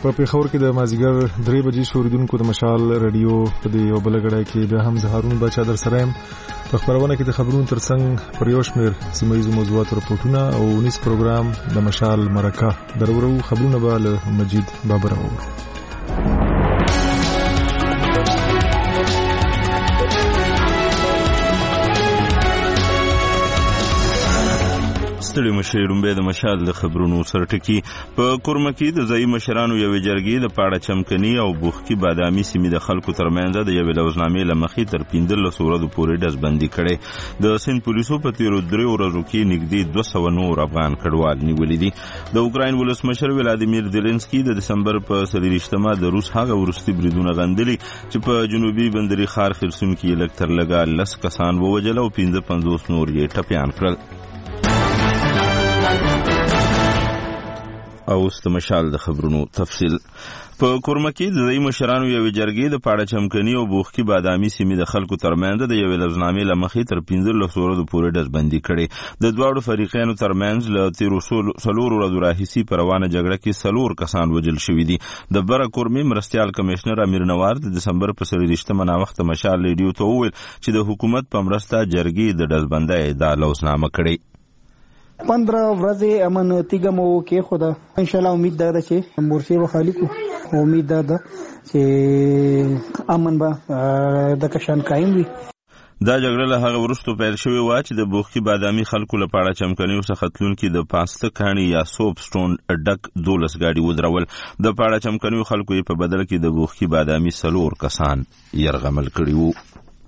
په پیښور کې د مازیګر 3 بجې شوریدونکو د مشال رادیو په دې یو بل غړای کې بیا هم زهارون بچا در سره يم په خبرونه کې د خبرونو ترڅنګ پر یو شمېر سیمه ییزو موضوعاتو راپورټونه او نس پروګرام د مشال مرکه درورو خبرونه به له مجید بابر اورو. ستړي مشرون به د مشال د خبرونو سرټکی په کورمکی د ځای مشرانو یو جرګې د پاړه چمکني او بوخکی بادامي سیمې د خلکو ترمنځ د یو لوزنامې لمخې تر 15 ورځې پورې ډزبندي کړي. د سین پولیسو په تیرو 3 ورځو کې نږدې 200 نور افغان کډوال نیولې دي. د اوکراین ولسمشر ولادیمیر زيلنسکي د دسمبر په 23 د روس هغه ورستي بریدونه غندلي چې په جنوبي بندري ښار خرسون کې لکتر لګا 10 کسان ووجل او 55 نور یې ټپيان کړل. او است مشال د خبرونو تفصیل په کورمکی د ځای مشرانو یو جرګې د پاړه چمکني او بوخکی بادامي سیمې د خلکو ترمنځ د یو لوزنامې لمخې تر 15 ورځې پورې ډزبندي کړي. د دواړو فریقینو ترمنځ له 13 ورځو راهیسي په روانه جګړه کې 4 کسان وژل شوي دي. د بره کورمي مرستیال کمشنر امیر نوار د دسمبر په 23 وخت مشال ریډیو ته وویل چې د حکومت په مرسته جرګې د ډزبندۍ د لوزنامه کړي. 15 ورځې امنیتي ګمو کې خدا ان شاء الله امید ده چې مورشي به خالقو امید ده چې امن به د کشان قائم وي. دا جګړه له هغه وروسته پیل شوې و چې د بوخکی بادامي خلکو لپاره چمکنیو څخه تلونکي د پاسته کاڼي یا سوپ سټون ډک 12 گاډي ودرول. د پاړه چمکنیو خلکو یې په بدل کې د بوخکی بادامي 4 کسان يرغمل کړي وو.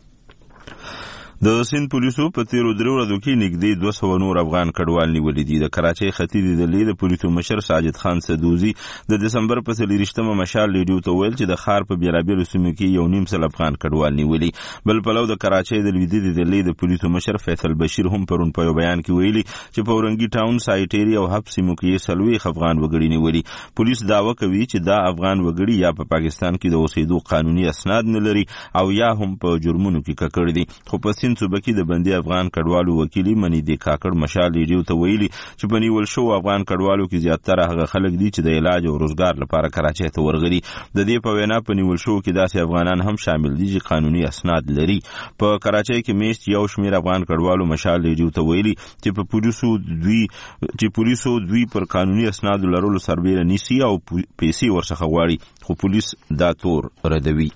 د سین پولیسو په تیرو 3 ورځو کې نږدې 200 نور افغان کډوال نیولې دي. د کراچۍ ختیځ د پولیسو مشر ساجد خان سدوزي د دسمبر په 23 مشال ریډیو ته ویل چې د ښار په بیلابیلو سیمو کې 1.5 افغان کډوال نیولي. بل پلو د کراچۍ د لویدیځ د پولیسو مشر فیصل بشیر هم پرون په بیان کې ویلي چې په اورنګي ټاون سایټيري او حب سیمو کې 40 افغان وګړي نیولي. پولیس داوا کوي چې دا افغان وګړي یا په پاکستان کې د اوسېدو قانوني اسناد نه لري او یا هم په جرمونو کې ککړ دي. خو په صوبه کې د بندي افغان کډوالو وکیلی منی د کاکړ مشال ریډیو ته ویلي چې په نیول شو افغان کډوالو کې زیاتره هغه خلک دي چې د علاج او روزګار لپاره کراچۍ ته ورغلي. د دې په وینا په نیول شو کې داسې افغانان هم شامل دي چې قانوني اسناد لري. په کراچۍ کې میشت یو شمیر افغان کډوالو مشال ریډیو ته ویلي چې پولیسو دوی پر قانوني اسناد لرلو سربېره نیسي او پیسې ورڅخه غواړي، خو پولیس دا تور ردوي.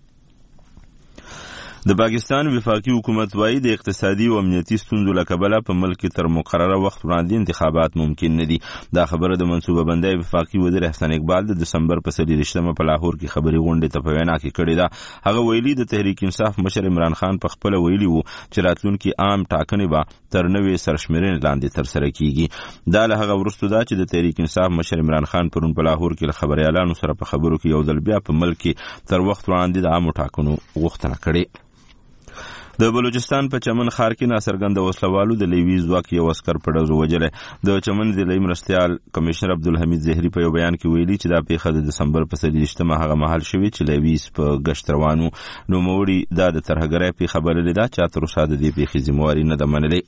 د پاکستان وفاقي حکومت وايي د اقتصادي او امنیتي ستونزو له کبله په ملک کې تر مقرره وخت وړاندې انتخابات ممکن نه دي. دا خبره د منصوبه بندۍ وفاقي وزیر احسان اقبال د دسمبر په 23 په لاهور کې خبري غونډې ته په وینا کې کړې ده. هغه ویلي د تحریک انصاف مشر عمران خان په خپل ویلي وو چې راتلونکي عام ټاکنې به تر نوې سرشمېرنې لاندې تر سره کیږي. دا له هغه وروسته ده چې د تحریک انصاف مشر عمران خان پرون په لاهور کې خبريالانو سره په خبرو کې یو ځل بیا په ملک کې تر وخت وړاندې د عام ټاکنو غوښتنه کړې. د بلوچستان په چمن ښار کې ناڅرګنده وسلوالو د لیوي ځواک یو عسکر په ډزو وژلی. د چمن ضلعي مرستیال کمشنر عبدالحمید زهري په یو بیان کې ویلي چې دا پیښه د دسمبر په 23 هغه مهال شوې چې لیویس په گشت روانو. نوموړي دا د ترهګرۍ پیښه بللې ده چې تر اوسه د دې پیښې ذمہواري نه ده منلې.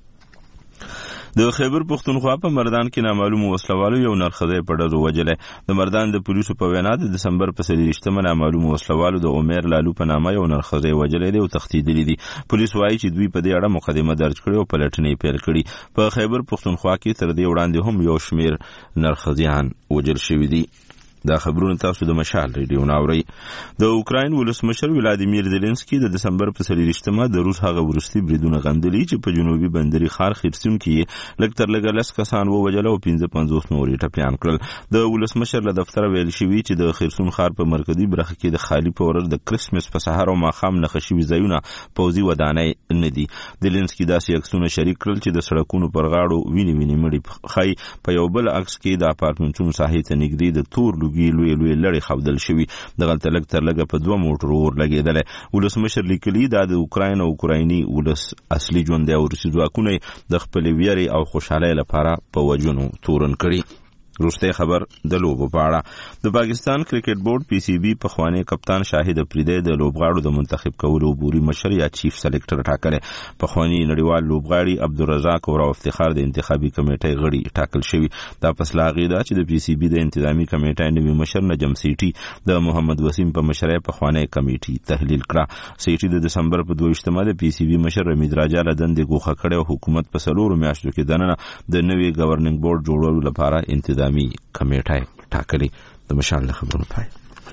د خیبر پختونخوا په مردان کې نامعلوم وسلوالو یو نرخزی په ډزو وژلی. د مردان د پولیسو په وینا د دسمبر په 23 نامعلوم وسلوالو د عمر لالو په نامه یو نرخزی وژلی دی او تښتېدلی دي. پولیس وایي چې دوی په دې اړه مقدمه درج کړې او پلټنې پیل کړي. په خیبر پختونخوا کې تر دې وړاندې هم یو شمیر نرخزیان وژل شوي دي. دا خبرونه تاسو د مشال ریډیو ناوري. د اوکراین ولسمشر ولادیمیر زيلنسکي د دسمبر په 23 د روس هغه ورستي بریدونه غندلي چې په جنوبي بندري ښار خرسون کې لکتر لګ 10 کسان ووجل او 55 نور ټپيان کړل. د ولسمشر له دفتر ویل شوی چې د خرسون ښار په مرکزی برخه کې د خالی په ورځ د کریسمس په سهار او ماښام نخښوي ځایونه پوځي ودانۍ نه دي. زيلنسکي داسې عکسونه شریک کړل چې د سړکونو پر غاړو ویني مړي خای. په یو بل عکس کې د اپارتمنټونو ساحې ته نږدې د تور لوی لړۍ خودل شوی. دغه تلک تر لګه په 2 موټر ور لګیدل. ولسمشر لیکلی دا د اوکراین او اوکرایني ولس اصلي ژوند او روسي ځواکونه د خپل ویری او خوشحالۍ لپاره په وجونو تورن کړي. روسته خبر د لوبو په اړه د پاکستان کرکټ بورډ پی سی بی په خوانی کپتان شاهد افریدی د لوبغاړو د منتخب کولو بوري مشر یا چیف سلیکټر ټاکل په خوانی نړیوال لوبغاړي عبدالرزاق او افتخار د انتخابي کمیټې غړي ټاکل شوی دا پسلا غیدا چې د پی سی بی د انتظامی کمیټې نوی مشر نجم سیټي د محمد وسیم په مشرۍ په خوانی کمیټې تحلیل کړه سیټي د دسمبر په 22مه د پی سی بی مشر رمید راجا لدن د ګوخه کړه او حکومت په سلور میاشتو کې دننه د نوی گورننګ بورډ جوړولو لپاره انتظامی کمیټه ټاکلې د مشال خبرونه پای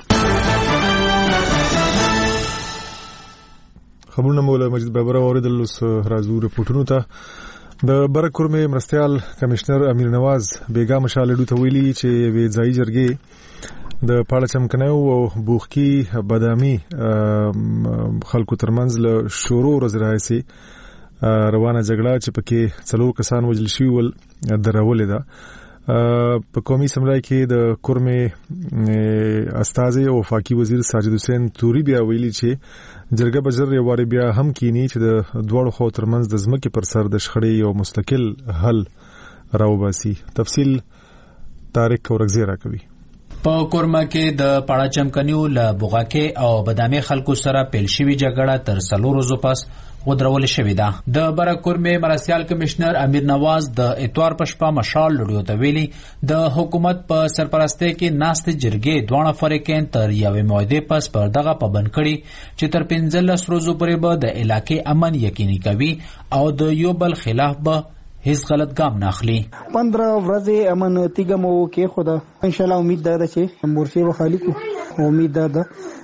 خبرونه مولا مجید بابر اوریدل اوس راځو رپورټونو ته د برکورمه مرستيال کمشنر امیر نواز بیګا مشالډو ته ویلي چې وی ځای جرګې د پاړه چمکنیو او بوخکی بادامي خلکو ترمنځ له شورو رزرایسي روانه جګړه چې پکې څلور کسان وژل شوي ول درولې ده په قومي سملای کې د کورمه استاذي او وفاقي وزیر ساجد حسین توري بیا ویلي چې جرګه بجر یو واری بیا هم کینی چې د دوړو خو ترمنځ د ځمکې پر سر د شخړې یو مستقل حل راوباسي تفصیل طارق اورغزی را کوي په کورما کې د پاړه چمکنیو له بوغاکې او بادامي خلکو سره پیل شوی جګړه تر 3 ورځې پس ودرول شوې ده د برکورمه مرستيال کمشنر امیر نواز د اتوار په شپه مشال لړیو ته ویلي د حکومت په سرپرستی کې ناست جرګې دوه فریقین تر یوې موعده پس پر دغه پابند کړي چې تر 15 ورځې پورې به د علاقې امن یقیني کوي او د یو بل خلاف به هیڅ غلط ګام نه اخلي 15 ورځې امن تیګمو کې خدا ان شاء الله امید ده چې مورشي وخالقو امید ده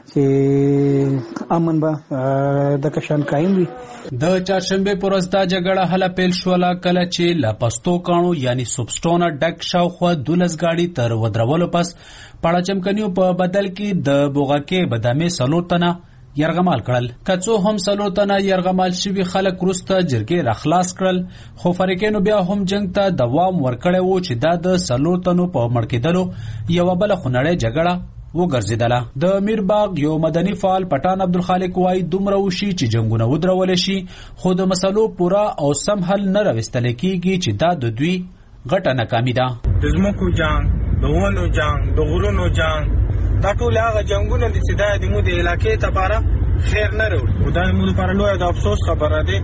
چې امن به د کشان قائم وي د چهارشنبه پر ورځ دا جګړه هله پیل شوله کله چې لا پستو کانو یعنی سبسټون ډک شاوخوا 12 گاډي تر ودرولو پس پاړه چمکنیو په بدل کې د بوغاکې بادامي سلوتنه يرغمال کړل کڅو هم سلوتنه يرغمال شوی خلک روسته جرګې راخلاص کړل خو فریقینو بیا هم جنگ ته دوام ورکړی وو چې دا د سلوتنو په مړکېدلو یو بل خنړې جګړه وګرځیدله د میرباغ یو مدني فعال پټان عبدالخالق وای دومره وشي چې جنگونه ودرول شي خو د مسلو پورا او سم حل نه راوستل کیږي چې دا د دوی غټه ناکامي ده د زمکو جنگ د ونو جنگ د غرونو جنگ دا ټول هغه جنگونه دي چې د مو د علاقې لپاره خیر نه وروړي او دا مو لپاره لوی د افسوس خبره ده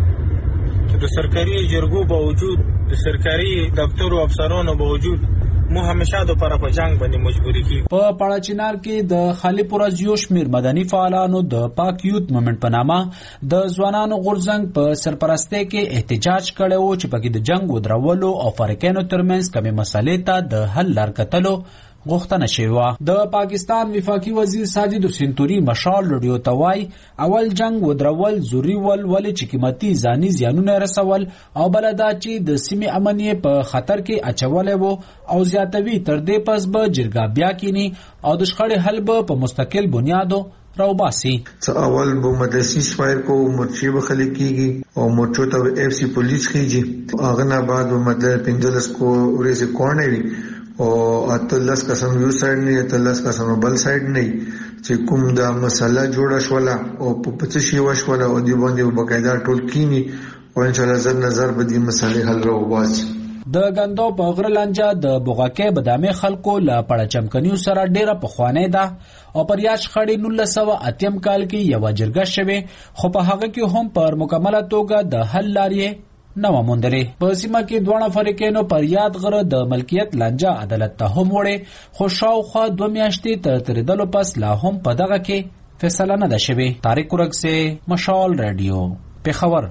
چې د سرکاري جرګو باوجود د سرکاري دفتر او افسرانو باوجود مو همیشه د پر په جنگ باندې مجبوري کی په پاړه چنار کې د خالی پرازیو شمیر مدني فعالانو د پاک یوت مومنت په نامه د ځوانانو غورځنګ په سرپرستی کې احتجاج کړو چې پکې د جنگ ودرولو او فریقینو ترمنځ کومې مسلې ته د حل لار کتلو غوښتنه شوی د پاکستان وفاقي وزیر ساجد حسین توري مشال لړیو توای اول جنگ ودرول زوري ول چې قیمتي ځاني زیانونه رسول او بلدا چې د سیمې امنیت په خطر کې اچولې وو او زیاتوي تر دې پس به جرګه بیا کینی او د شخړې حل به په مستقل بنیادو راوباسي اول به مدرسې سپایر کو مرچي بخلي کیږي او مرچو ته اف سی پولیس کیږي هغه نه بعد به مدر پنځلس کو ورېز کورنه وي او اتلس قسم یو سایډ نه اتلس قسم بل سایډ نه چې کوم دا مسله جوړه شوله او په پڅ شي وشوله او دی باندې بقاعده ټول کینی او ان شاء الله زر نظر به دې مسلې حل راوباسي د غندو په غره لانجه د بوغاکې بادامي خلکو لا پړه چمکنیو سره ډیره پخوانه ده او پر یاش خړې 1980 کال کې یو جرګه شوه خو په هغه کې هم پر مکمله توګه د حل لارې نو موندلې په سیمه کې دوه فریقینو پر یاد غره د ملکیت لانجه عدالت ته هم وړي خو شاوخوا 2 میاشتې تر تیریدلو پس لا هم په دغه کې فیصله نه ده شوې طارق اورغزی مشال رادیو پیښور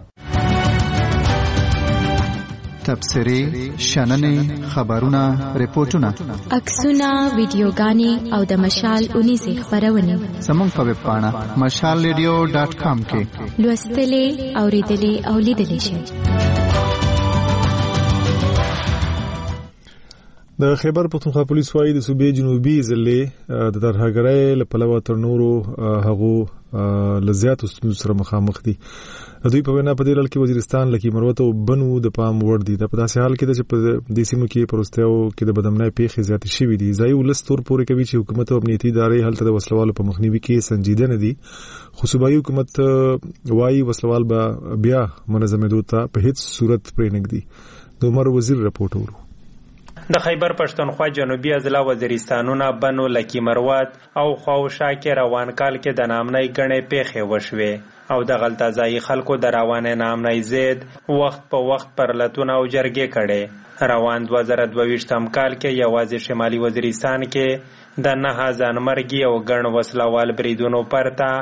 تبصرې شننې خبرونه ریپورتونه عکسونه ویډیوګانې او د مشال 19 خبرونه زموږ په ویب پاڼه mashalradio.com کې لوستلې اوریدلې او لیدلې شئ د خیبر پختونخوا پولیس وايي د صوبې جنوبي ضلع د ترهګرۍ له پلوه تر نورو هغو لزیات سره مخامخ دي دوی په وینا په دې لړ کې وزیرستان لکه مروت او بنو د پام وړ دي د په داسې حال کې چې په دې سیمو کې پروستیو کې د بدامنۍ پیښې زیاتې شوې دي ځای ولستور پورې کوي چې حکومت او امنیتي ادارې هلته د وسلوالو په مخنیوي کې سنجیده نه دي خو صوبایي حکومت وايي وسلوال به بیا منظمېدو ته په هیڅ صورت پرې نه ږدي د عمر وزیر رپورټ ورو د خیبر پښتونخوا جنوبي اضلاع وزیرستانونه بنو لکی مروت او خواوشا کې روان کال کې د نامنۍ ګڼې پیښې وشوې او د غلطه ځایي خلکو د روانې نامنۍ ضد وخت په وخت پرلتونه او جرګې کړې. روان 2022 کال کې یوازې شمالي وزیرستان کې د 9 ځانمرګي او ګڼ وسلوال بریدونو پرته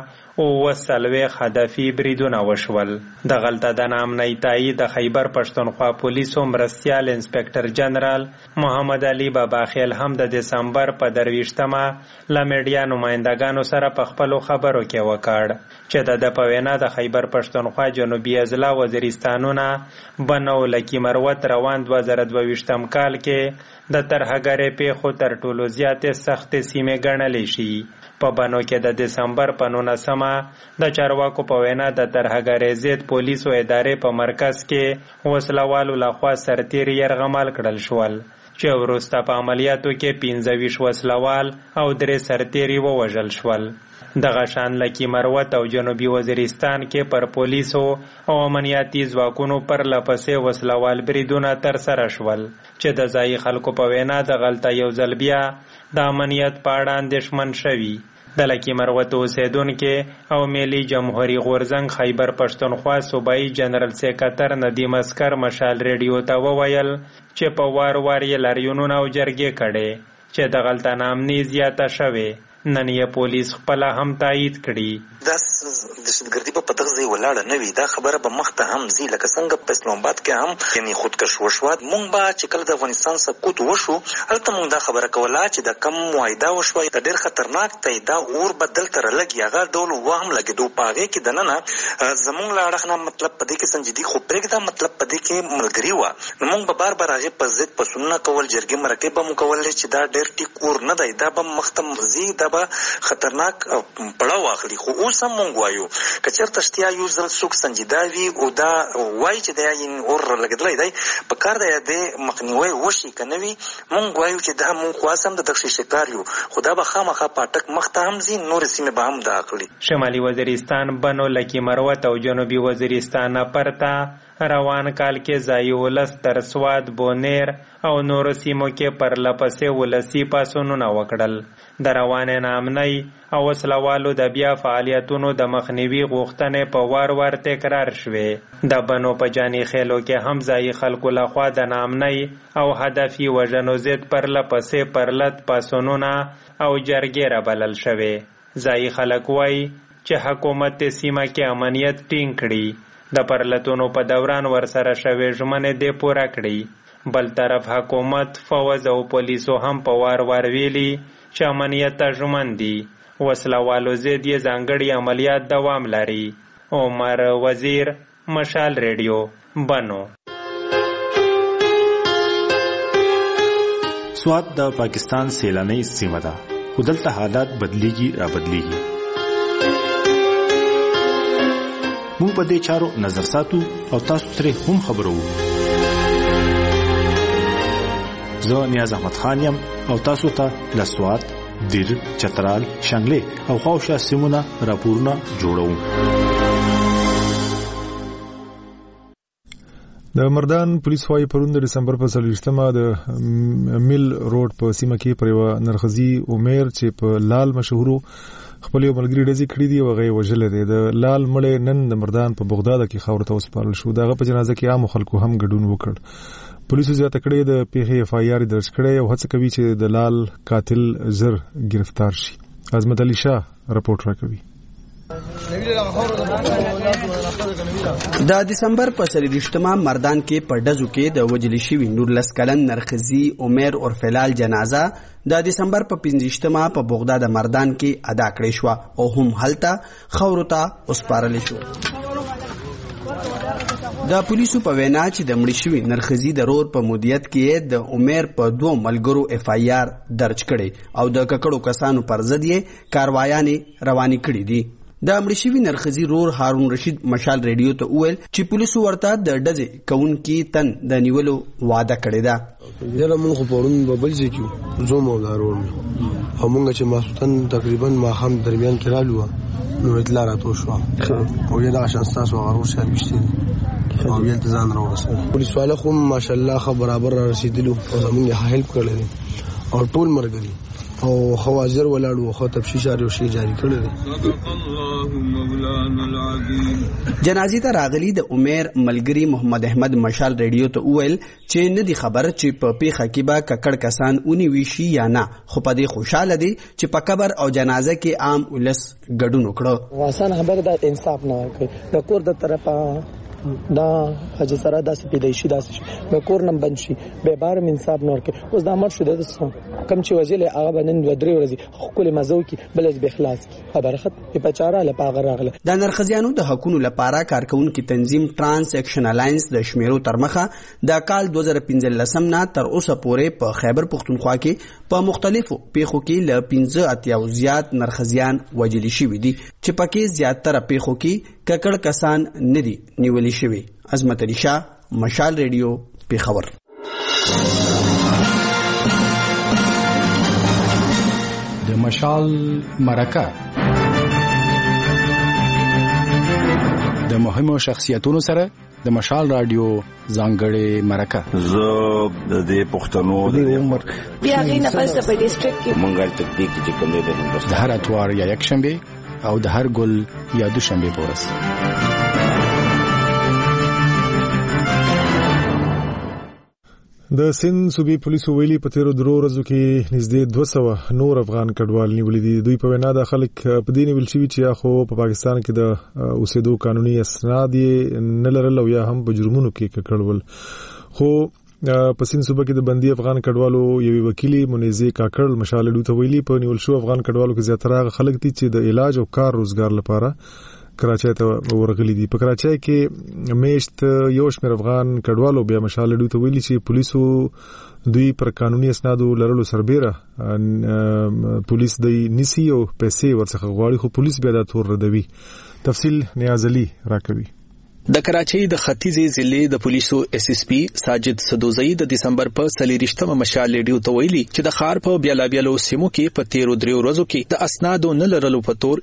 40 هدفي بریدونه وشول. د غلطه د نامنۍ تایید د خیبر پښتونخوا پولیسو مرستیال انسپکټر جنرال محمد علي باباخیل هم د دسمبر په 23مه له میډیا نمایندګانو سره په خپلو خبرو کې وکړ چې د په وینا د خیبر پښتونخوا جنوبي اضلاع وزیرستانونه بنو لکی مروت روان 2022 کال کې د ترهګرۍ پیښو تر ټولو زیاتې سختې سیمې ګڼلی شي. په بنو کې د دسمبر په 19مه د چارواکو په وینا د ترهګرۍ ضد پولیسو ادارې په مرکز کې وسلوالو لخوا سرتیري یرغمال کړل شول چې وروسته په عملیاتو کې 25 وسلوال او 3 سرتیري ووژل شول. دغه شان لکی مروت او جنوبي وزیرستان کې پر پولیسو او امنیتي ځواکونو پر لپسې وسلوال بریدونه ترسره شول چې د ځایي خلکو په وینا د غلطه یو ځل بیا د امنیت په اړه اندېښمن شوي. د لکی مروت اوسیدونکي او ملي جمهوریت غورځنګ خیبر پښتونخوا صوبایي جنرال سیکرټر ندیم اسکر مشال ریډیو ته وویل چې په وار وار یې لاریونونه او جرګې کړې چې د غلطه نامنۍ زیاته شوې. نن یې پولیس خپله هم تایید کړي. دا دهشتګردي په دغه ځای ولاړه نه وي، دا خبره به مخته هم ځي. لکه څنګه په اسلام آباد کې هم یعنې خودکش وشوه، موږ به چې کله د افغانستان سقوط وشو هلته موږ دا خبره کوله چې د کم معاهده وشوه د ډېر خطرناک دی، دا اور به دلته رالګي، هغه ډول وهم لګېدو. په هغې کې دننه زموږ له اړخ نه مطلب په دې کې سنجیدګي خو پرېږده، مطلب په دې کې ملګري وه. نو موږ به بار بار هغې په ضد پسونه کول، جرګې مرکې به مو کولې چې دا ډېر ټیک اور نه دی، دا به مخته ځي، دا به خطرناک پړاو واخلي. خو اوس هم مونږ وایو که چېرته اشتیا یو ځل څوک سنجیده وي او دا وایي چې دا اور لګېدلی دی، په کار دی د مخنیوی وشي. که نه وي مونږ وایو چې دا مونږ خو هم د دغه شکار یو، خو دا به خامخا پاټک مخته هم ځي، نورې سیمې به هم دا اخلي. شمالي وزیرستان بنو لکی مروت او جنوبي وزیرستان پرته روان کال کې ځایي ولس تر سواد بونیر او نورو سیمو کې پرلپسې ولسي پاڅونونه وکړل. د روانې نامنۍ او وسلوالو د بیا فعالیتونو د مخنیوي غوښتنې په وار وار تکرار شوې. د بنو په جاني خیلو کې هم ځایي خلکو لخوا د نامنۍ او هدفي وژنو ضد پرلپسې پرلت پاڅونونه او جرګې رابلل شوې. ځایي خلک وایي چې حکومت سیمه کې امنیت ټینګ کړي، د پرلتونو په دوران ورسره شوې ژمنې دې پوره کړي. بل طرف حکومت، فوز او پولیسو هم په وار وار ویلي چې امنیت ته ژمن دي. وسلوالو ضد یې ځانګړي عملیات دوام لري. عمر وزیر، مشال ریډیو، بنو. سوات د پاکستان سیلاني سیمه ده، خو دلته حالات بدلیږي را بدلیږي. موږ په دې چارو نظر ساتو او تاسو ترې هم خبرو. زه نیاز احمد خان یم او تاسو ته له سوات، دیر، چترال، شانګلې او خواوشا سیمونه راپورونه جوړوم. د مردان پولیس وايي پرون د دسمبر په 23مه د میل روډ په سیمه کې پر یو نرخزي عمر چې په لال مشهورو خپل یو ملګری ډزې کړې دي او هغه وژل دي. د لال مړی نن د مردان په بغداد کې خاور ته وسپارل شو. دغه په جنازه کې عام خلکو هم ګډون وکړ. پولیسو زیاته کړې د پیښې اف آی آر درج کړې او هڅه کوي چې د لال قاتل زر گرفتار شي. عظمت علي شاه رپورټ راکوي. د دسمبر په 23مه مردان کې په ډزو کې د وجل شوي 19 کلن نرخزي عمر اور فلال جنازه د دسمبر په 15مه په بغداد مردان کې ادا کړې شو او هم هلته خاورو ته وسپارل شو. د پولیسو په وینا چې د مړي شوي نرخزي د رور په مدیریت کې د عمر په 2 ملګرو اف آی آر درج کړي او د ککړو کسانو پر ضد یې کاروایانې روانې کړې دي. د مړي شوي نرخزي رور هارون رشید مشال ریډیو ته وویل چې پولیسو ورته د ډزې کوونکي تن د نیولو وعده کړې ده. یاره مونږ خو پرون په بل ځای کې زوم او دارور او مونږ چې ماسوتن تقریبا ماښام درمیان کې رالو نو اطلاع راته وشوه او یې دغه شان ستاسو هغه ورور صاحب وشتي او یل ځان راوړل. پولیس والا خو ماشاءالله خو برابر را رسیدلو او زموږ هیلپ کړل او ټول مرګري او حاضر ولاړو خو تفتیش او شی جاری کړل. جنازې ته راغلي د عمر ملګری محمد احمد مشال ریډیو ته وویل چې نه دی خبر چې په پیښه کې به ککړ کسان اونې ویشي یا نه، خو په دې خوشاله دي چې په قبر او جنازه کې عام ولس ګډون وکړو. واسان خبر د انصاف نه کوي د کور د طرفه دا حج سره داسې پیدایشي داسې د کور نم بند شي به بار انصاف نور کې اوس دا مر شو د کم چې وزیل هغه بنن و درې ورځې خپل مزو کې بل به اخلاص خبره خط په چاره لپاره راغله. د نرخزیانو د حقوقو لپاره کارکونکو تنظیم ترانس اکشن الاینس د شمیرو ترمخه د کال 2015 نه تر اوسه پورې په خیبر پختونخوا کې په مختلفو پیښو کې ل 15 زیات نرخزیان وجلی شوی دي چې پکې زیاتره پیښو کې ککړ کسان ندي نیولې شوی. عظمت علي شاه، مشال ریډیو، پیښور. د مشال مرکه د مهمو شخصیتونو سره د مشال رادیو ځانګړې مرکه. زه د دې پښتنو د عمر بیا غینه پس په ډیسټریکټ کې مونږه تکتیک چې کوم دی د هندوستان د هر اتوار یا یک شنبه او د هر ګل یا دوشنبه پورس. د سند صوبې پولیسو ویلي په تیرو درو ورځو کې نږدې 200 نور افغان کډوال نیولې دي. دوی په وینا د خلک په دې نیول شوي چې خو په پاکستان کې د اوسېدو قانوني اسناد نه لرل او یا هم په جرمونو کې ککړول. خو په سند صوبه کې د بندي افغان کډوالو یوې وکیلي منیزه کاکړ مشال ډو ته ویلي په نیول شو افغان کډوالو کې زیاتره خلک دي چې د علاج او کار روزګار لپاره کراچۍ ته ورغلي دي. په کراچۍ کې میشت یو شمېر افغان کډوالو بیا مشال ډو ته ویلي چې پولیسو دوی پر قانوني اسنادو لرلو سربېره پولیس د نیسی او پیسې ورڅخه غواړي، خو پولیس بیا دا تور ردوي. تفصیل نیاز علي راکوي. د کراچۍ د ختیځې ضلع د پولیسو اس اس پی ساجد سدوزئی د دسمبر په 23 مشال ریډیو ته ویلي چې د ښار په بیلابیلو سیمو کې په تیرو دریو ورځو کې د اسنادو نه لرلو په تور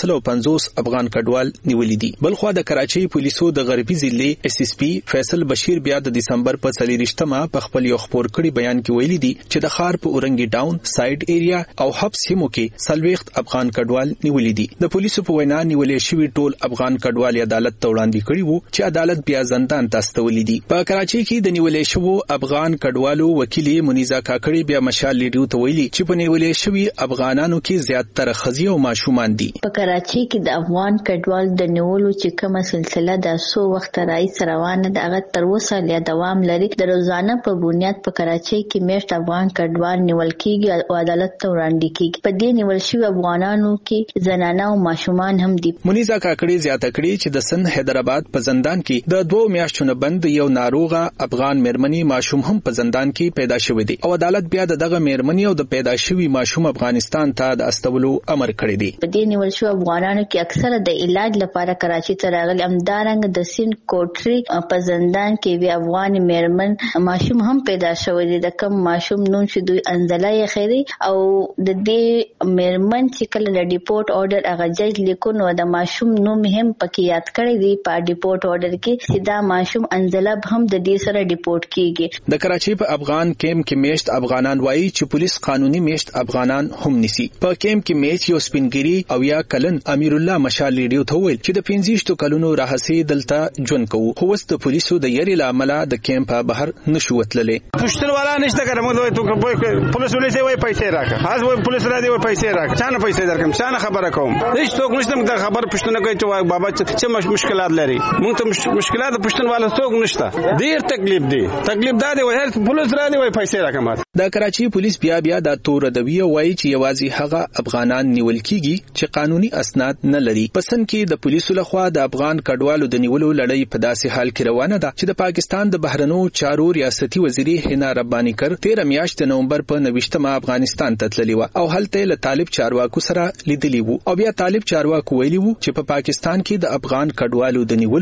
150 افغان کډوال نیولې دي. بلخوا د کراچۍ پولیسو د غربي ضلع اس اس پی فیصل بشیر بیا د دسمبر په 23 په خپل یو خبر کړي بیان کې ویلي دي چې د ښار په اورنګي ډاون ساید ایریا او حب سیمو کې 40 افغان کډوال نیولې دي. د پولیسو په وینا نیولې شوی ټول افغان کډوال عدالت ته وړاندې کړي چې عدالت بیا زندان ته استولې دي. په کراچۍ کې د نیولې شوو افغان کډوالو وکیل منیزه کاکړي بیا مشال ریډیو ته ویلي چې په نیولې شوی افغانانو کې زیاتره ښځې او ماشومان دي. په کراچۍ کې د افغان کډوال د نیولو چې کومه سلسله د سو وخت راځي روانه ده هغه تر اوسه لا دوام لري. د روزانه په بنیاد په کراچۍ کې میشت افغان کډوال نیول کیږي او عدالت ته وړاندې کیږي. په دې نیول شوی افغانانو کې زنانه او ماشومان هم دي. منیزه کاکړي زیاته کړي چې د سند حیدرآباد په زندان کې د 2 میاشتو نه بند یو ناروغه افغان مېرمنې ماشوم هم په زندان کې پیدا شوی دی او عدالت بیا دغه مېرمنې او د پیدا شوی ماشوم افغانستان ته د استولو امر کړی دی. په دې نیول شو افغانانو کې اکثره د علاج لپاره کراچۍ ته راغلي. همدارنګه د سند کوټري په زندان کې وی افغان مېرمن ماشوم هم پیدا شوی دی. د کم ماشوم نوم چې دوی انزلای خیری او د دې مېرمن چې کله د ډیپورت اورډر هغه جج لیکو نو د ماشوم نوم هم پکې یاد کړی دی په ډیپورت اورډر کې چې دا ماشوم انزلب هم د دې سره ډیپورت کیږي. د کراچۍ په افغان کیمپ کې میشت افغانان وایي چې پولیس قانوني میشت افغانان هم نیسي. په کیمپ کې میشت یو سپینګری او یا کلن امیر الله مشال ریډیو ته ویل چې د 15 کلونو راهسي دلته ژوند کوو خو اوس د پولیسو د یری لامل د کیمپ بهر نشو وتللې. پښتون والا نشته کوم دوی ته پولیس ولې وای پیسې راکړه هاز وای پولیس را دی وای پیسې راکړه چانه پیسې درکم چانه خبره کوم هیڅ څوک نشته د خبر پښتون کوي چې بابا چې مشکلات لري مونږ ته مشکلات پښتون والا څوک نشته ډیر تکلیف دا دی وای پولیس را دی وای پیسې راکړه. د کراچۍ پولیس بیا د تور دوی وایي چې یوازې هغه افغانان نیول کیږي چې قانوني اسناد نه لري. پسند کې د پولیسو لخوا د افغان کډوالو د نیولو لړۍ په داسې حال کې روانه ده چې د پاکستان د بهرنیو چارو ریاستي وزیري حنا رباني کر 13 میاشت د نومبر په 29 افغانستان ته تللی و او هلته له طالب چارواکو سره لیدلی وو او بیا طالب چارواکو ویلي وو چې په پاکستان کې د افغان کډوالو د نیولو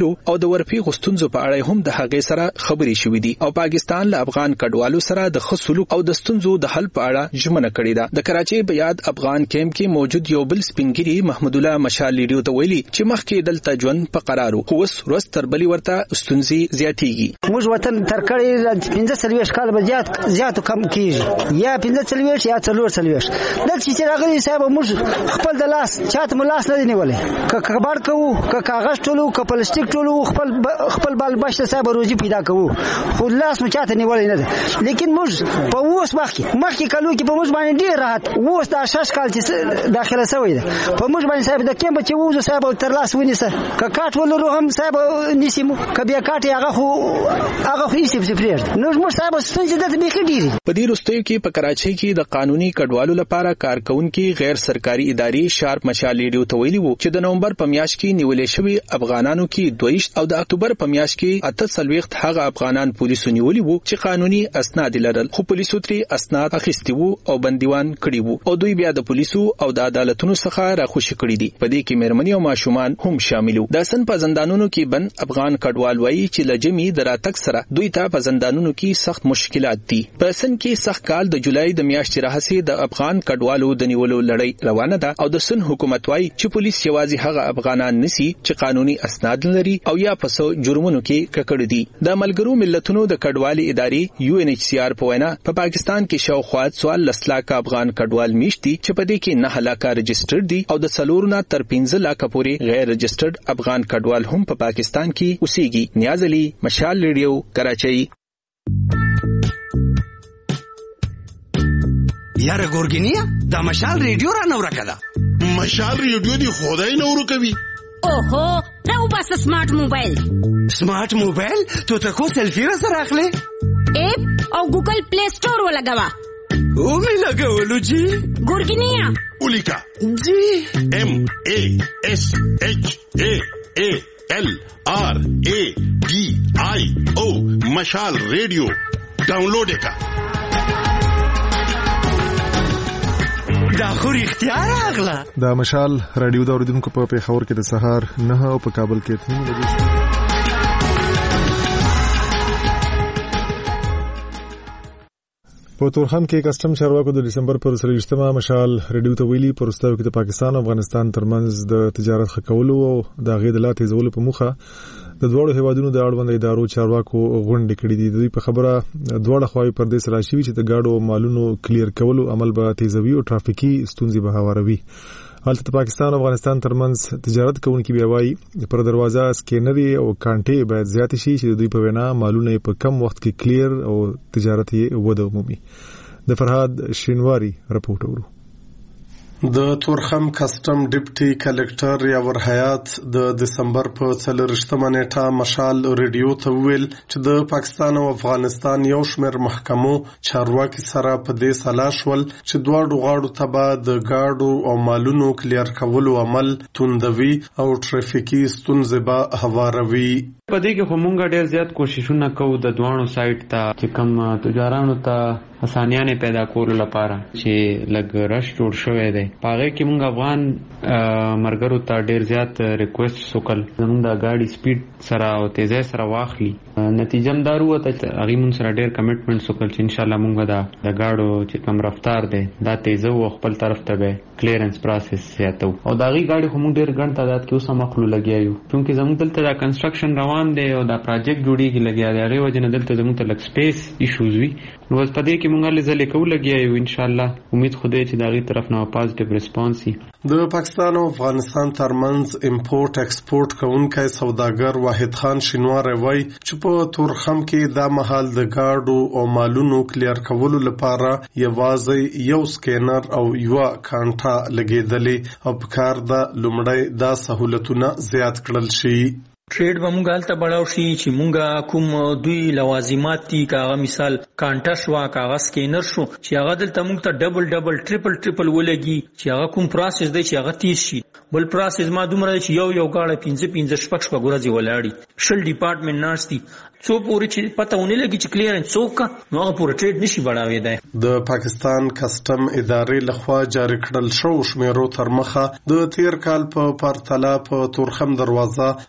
کولو او د ورپی غستونزو په اړه هم د هغې سره خبرې شوې دي او پاکستان له افغان کډوالو سره د ښه سلوک او د ستونزو د حل په اړه ژمنه کړې ده. د کراچۍ په یاد افغان کیمپ کې موجود یو بل سپینګری محمد الله مشال ریډیو ته ویلي چې مخکې دلته ژوند په قرارو خو اوس ورځ تر بلې ورته ستونزې زیاتېږي. موږ وطن تر کړی 15 کال به زیاتو کم کیږي یا 15 یا 44 دلته چې راغلي صاحب موږ خپل د لاس چاته مو لاس نه دی نیولې که کبار کوو که کاغذ ټولو که پلاستیک ټولو خپل بال بشته صاحب روزي پیدا کوو خو لاس مو چاته نیولې نه ده. لیکن موږ په اوس مخکې کالو کې په موږ باندې ډیر راحت اوس دا 6 کال چې داخله شوی ده په موږ باندې صاحب د کیمپ چې وځو صاحب تر لاس ونیسه که کاټ ولرو هم صاحب نیسیمو که بیا کاټ هغه خو نیسي پرېږد نو موږ صاحب ستونزې دلته بیخي ډېرې. په دې وروستیو کې په کراچۍ کې د قانوني کډوالو لپاره کارکونکي غیر سرکاري ادارې شارپ مشال ریډیو ته ویلي وو چې د نومبر په میاشت کې نیولې شوي افغانانو کې 22 او د اکتوبر په میاشت کې 48 هغه افغانان پولیسو نیولي وو چې قانوني اسناد لرل خو پولیسو ترې اسناد اخیستي وو او بندیوان کړي وو او دوی بیا د پولیسو او د عدالتونو څخه راخوشي کړي دي. په دې کې مېرمنې او ماشومان هم شامل وو. د سن په زندانونو کې بند افغان کډوال وایي چې لجمی د راتګ سره دوی ته په زندانونو کې سخت مشکلات دي. په سن کې سخت کال د جولای د میاشتې راهیسې د افغان کډوالو د نیولو لړۍ روانه ده او د سن حکومت وایي چې پولیس یوازې هغه افغانان نسی چې قانوني اسناد لري او یا په څو جرمونو کې ککړ دي. د ملګرو ملتونو د کډوالي ادارې UNHCR په وینا په پاکستان کې شاوخوا 14 لک افغان کډوال میشتي چې په دې کې 9 لک رجسټرډ دي او د 4 نه تر 15 لک پورې غیر رجسټرډ افغان کډوال هم په پاکستان کې اوسېږي. نیاز علي مشال ریډیو کراچۍ. یاره ګورګینیا دا مشال ریډیو را نو راکړه. مشال ریډیو دی خدای نو ورکوي. اوهو راو بس سمارټ موبایل تو تکو سیلفی را سره اخلي اپ او ګوګل پلی سٹور ولګوا او می لګولو جی ګورګینیا اولیکا جی MASHALRADIO مشال ریډیو ډاونلوډ کا دا خو اختیار اغلا. دا مشال رادیو دا اوریدونکو په پیښور کې د سهار 9 او په کابل کې 3 بجې. په تورخم کې کسٹم چارواکو د دسمبر پر 23 مشال رادیو ته ویلي پرستاو کې د پاکستان او افغانستان ترمنځ د تجارت خکولو او د غیدلات ایزولو په مخه د دوړو هیوادونو د اړوند ادارو چارواکو غونډې کړې دي. دوی په خبره دوړه خوای پردیس راشي چې د گاډو مالونو کلیر کولو عمل به تیزوي او ټرافیکي ستونزې به هواروي. حالت پاکستان او افغانستان ترمنځ تجارت کوونکي بیا وایي پر دروازه سکینري او کانټي باید زیات شي چې دوی په وینا مالونه په کم وخت کې کلیر او تجارت یې وده ومومي. د فرهاد شینواری رپورټ ورو. د تورخم کسٹم ډیپټي کلکټر یاور حیات د دسمبر په 23 نیټه مشال ریډیو ته ویل چې د پاکستان او افغانستان یو شمېر محکمو چارواکي سره په دې سلا شول چې دواړو غاړو ته به د گاډو او مالونو کلیر کولو عمل توندوي او ټرافیکي ستونزې به هواروي. په دې کې هم موږ ډېر زیات کوششونه کوو د دوانو سایت ته چې کوم تجارانو ته اسانیانه پیدا کولو لپاره چې لګ رش جوړ شوی دی. پاغه کې موږ افغان مرګرو ته ډېر زیات ریکوست وکړ زموږ د گاډي سپیډ سره او تیزه سره واخلي. نتیجه مدارو ته هغه مون سره ډېر کمټمنټ وکړ چې ان شاء الله موږ د گاډو چې کوم رفتار دی دا تیزه او خپل طرف ته به کلیرنس پروسس زیاتو او دا غي گاډي هم ډېر ګڼ تعداد کې اوسه مخلو لګیایو چې زموږ دلته د کنستراکشن روان دی او دا پروجیکټ جوړیږي لګیا دی. هغه وجه نه دلته زموږ ته لک سپیس ایشوز وي نو په دې کې موږ لزلې کوو لګیایو ان شاء الله امید خدای چې دا غي طرف نه پازټیو ریسپانس وي. د پاکستان او افغانستان ترمنځ امپورټ ایکسپورټ کوونکی سوداګر واحد خان شینوار وایي چې په تورخم کې دا مهال د گاډو او مالونو کلیر کولو لپاره یوازې یو سکینر او یو کانټا لګیدلې او په کار د لومړی دا سہولتونه زیات کړل شي. ټریډ به مونږ هلته بڑاو شي چې مونږ کوم دوی لوازمات دي کاغه مثال کانټا شو کاغه سکینر شو چې هغه دلته مونږ ته ډبل ټریپل ولګي چې هغه کوم پروسس دی چې هغه تیز شي. بل پروسس ما دومره چې یو گاډه 15 شپږ ورځې ولاړی شل ډپارټمنټ ناشتي څو پوری چې پته ونه لګي چې کلیرنس څوک نو هغه پوره ټریډ نشي بڑاوي دی. د پاکستان کسٹم ادارې لخوا جاری کړل شو شمیرو تر مخه د تیر کال په پرتله په تورخم دروازه افغانستان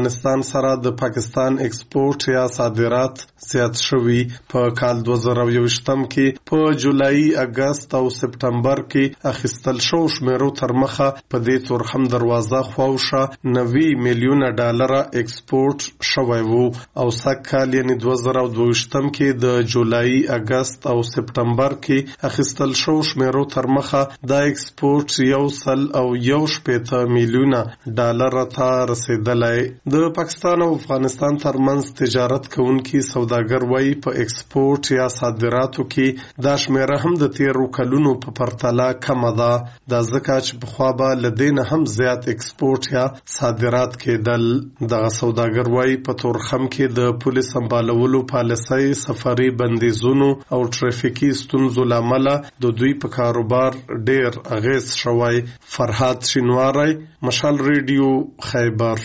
افغانستان سره د پاکستان ایکسپورټ یا صادرات زیات شوي. په کال 2021 کې په جولای، اگست او سپټمبر کې اخیستل شو شمیرو تر مخه په دې تورخم دروازه خواوشه 90 میلیونه ډالر ایکسپورټ شوی وو او سکهال یعنی 2022 کې د جولای، اگست او سپټمبر کې اخیستل شو شمیرو تر مخه د ایکسپورټ 1.1 میلیونه ډالر ته رسیدلی. د پاکستان او افغانستان ترمنځ تجارت کوونکي سوداګر وایي په ایکسپورټ یا صادراتو کې دا شمیره هم د تیرو کلونو په پرتله کمه ده. دا ځکه چې پخوا به له دې نه هم زیات ایکسپورټ یا صادرات کېدل. دغه سوداګر وایي په تورخم کې د پولیس سمبالولو پالیسۍ، سفري بندیزونو او ټرافیکي ستونزو له امله د دوی په کاروبار ډیر اغیز شوی. فرهاد شینواری، مشال ریډیو، خیبر.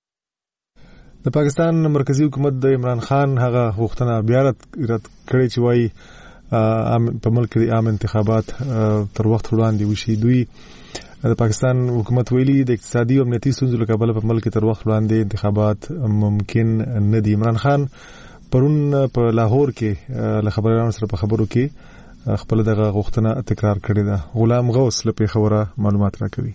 د پاکستان مرکزی حکومت د عمران خان هغه غوښتنه بیا رد کړې چې وایي په ملک کې عام انتخابات تر وخت وړاندې وشي. دوی د پاکستان حکومت ویلي د اقتصادي او امنیتي ستونزو له کبله په ملک کې تر وخت وړاندې انتخابات ممکن نه دي. عمران خان پرون په لاهور کې له خبريالانو سره په خبرو کې خپل دغه غوښتنه تکرار کړې ده. غلام غوث له پیښوره معلومات راکوي.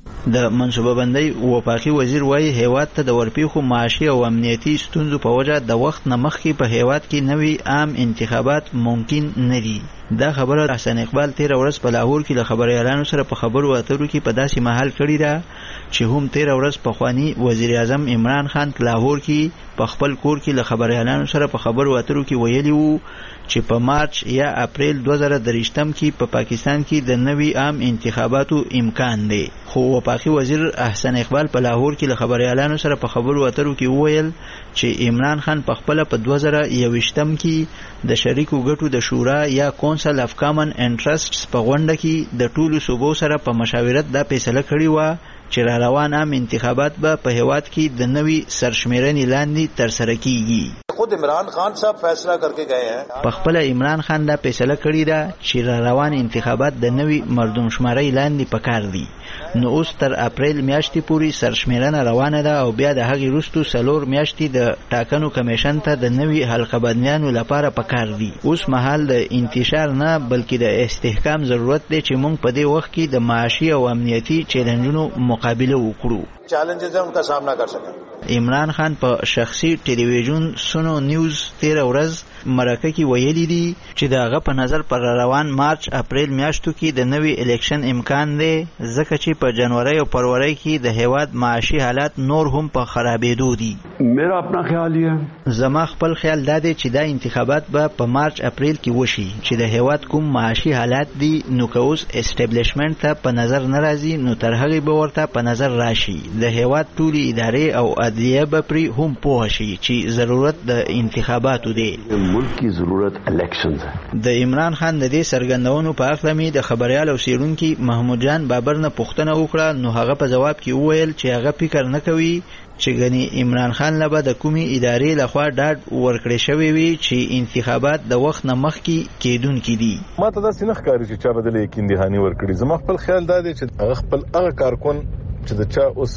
د منصوبه بندۍ وفاقي وزیر وایي هیواد ته د ورپېښو معاشي او امنیتي ستونزو په وجه د وخت نه مخکې په هیواد کې نوي عام انتخابات ممکن نه دي. دا خبره احسان اقبال 13 ورځ په لاهور کې له خبريالانو سره په خبرو اترو کې په داسې محل کړی ده چې هم 13 ورځ پخوانی وزیر اعظم عمران خان لاهور کې په خپل کور کې له خبريالانو سره په خبرو اترو کې ویلي وو چې په مارچ یا اپریل 2023 کې په پاکستان کې د نوي عام انتخاباتو امکان دی. خو وفاقي وزیر احسان اقبال په لاهور کې له خبريالانو سره په خبرو اترو کې وویل چې عمران خان په خپل په 2021 کې د شریکو ګټو د شورا یا کونسل اف کامن انټرسټس په غونډه کې د ټولو صوبو سره په مشاورت دا فیصله کړې و چې را روان عام انتخابات به په هیواد کې د نوي سرشمیرنې لاندې ترسره کیږي. خود عمران خان صاحب فیصله کرके गए हैं. په خپل عمران خان دا فیصله کړې ده چې را روان انتخابات د نوي مردمشمارۍ لاندې پکار دي. نو اوس تر اپریل میاشتې پورې سرشمیرنه روانه ده او بیا د هغې وروسته 4 میاشتې د ټاکنو کمیشن ته د نوي حلقه بندیانو لپاره پکار دي. اوس مهال د انتشار نه بلکې د استحکام ضرورت دی چې موږ په دې وخت کې د معاشي او امنیتي چیلنجونو مقابله وکړو. چیلنجز हैं उनका सामना कर सकें. عمران خان په شخصي ټلویزیون سونو نیوز 13 ورځ مرکه کې ویلي دي چې دغه په نظر پر روان مارچ اپریل میاشتو کې د نوي الیکشن امکان دی ځکه چې په جنوري او فروری کې د هیواد معاشي حالات نور هم په خرابېدو دي. میرا خپل خیال یې زما خپل خیال دا دی چې دا انتخابات به په مارچ اپریل کې وشي چې د هیواد کوم معاشي حالات دي نو که اوس اسټابلیشمنت ته په نظر ناراضي نو تر هغه به ورته په نظر راشي. د هیواد ټولي ادارې او عدلیه به پرې هم پوه شي چې ضرورت د انتخاباتو دی. ملکی ضرورت الیکشن ده. د عمران خان د دې سرګندونو په اړه مې د خبريال او سیرونکو محمود جان بابر نه پوښتنه وکړه نو هغه په جواب کې وویل چې هغه فکر نه کوي چې غني عمران خان له بعد کومي ادارې لخوا ډاډ ورکړی شوی وي چې انتخابات د وخت نه مخکې کېدونکي دي. ما ته دا سینخ کاری چې چا بدلې کې اندهاني ورکړي. زما خپل خیال دا دی چې هغه خپل هغه کارکون چې د چا اوس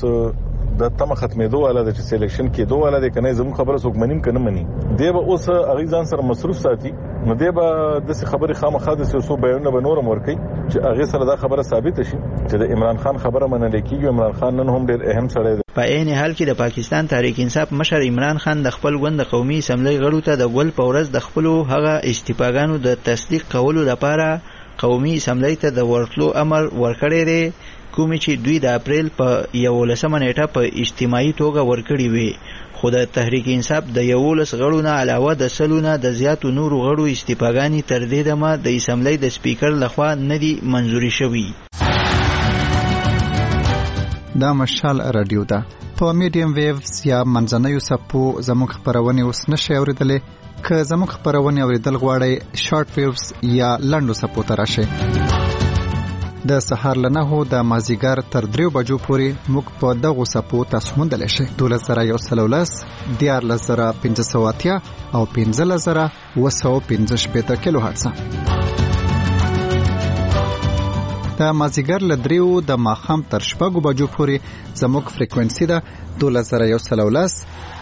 د تمه ختمېدو والا د سلیکشن کېدو والا د کنه زموږ خبره څوک منیم کنه مني دی به اوس هغه ځان سره مصروف ساتي نو دی به د خبرې خامخا د سیاسو بیانونه به نورم ورکي چې هغه سره دا خبره ثابت شي چې د عمران خان خبره منل کېږي. عمران خان نن هم ډېر اهم سړی دی. په عین حال کې د پاکستان تحریک انصاف مشر عمران خان د خپل ګوند قومي اسمبلی غړو ته د ګل په ورځ د خپل هغه استفاګانو د تصدیق کولو لپاره قومي اسمبلی ته د ورتلو امر ورکړی دی کومې چې دوی د اپریل په 11 نیټه په اجتماعي توګه ورکړي وي. خو د تحریک انصاف د 11 غړو نه علاوه د سلونه د زیاتو نورو غړو استفاګانی تر دې دمه د اسمبلی د سپیکر لخوا نه دي منزوري شوي. دا مشال رادیو ده په میډیم ویوز یا منځنیو سپو زموږ خبرونه اوس نشي اوریدلې. که زموږ خبرونه اوریدل غواړئ شارټ ویوز یا لنډو سپو ته راشئ. د سهار له 9 د مازیګر تر 3 بجو پورې موږ په دغو سپو تاسو موندلی شئ. 12113 14580 او 15715 کیلو هرتز. د مازیګر له 3 د ماښام تر 6 بجو پورې زموږ فریکوئنسي ده 12113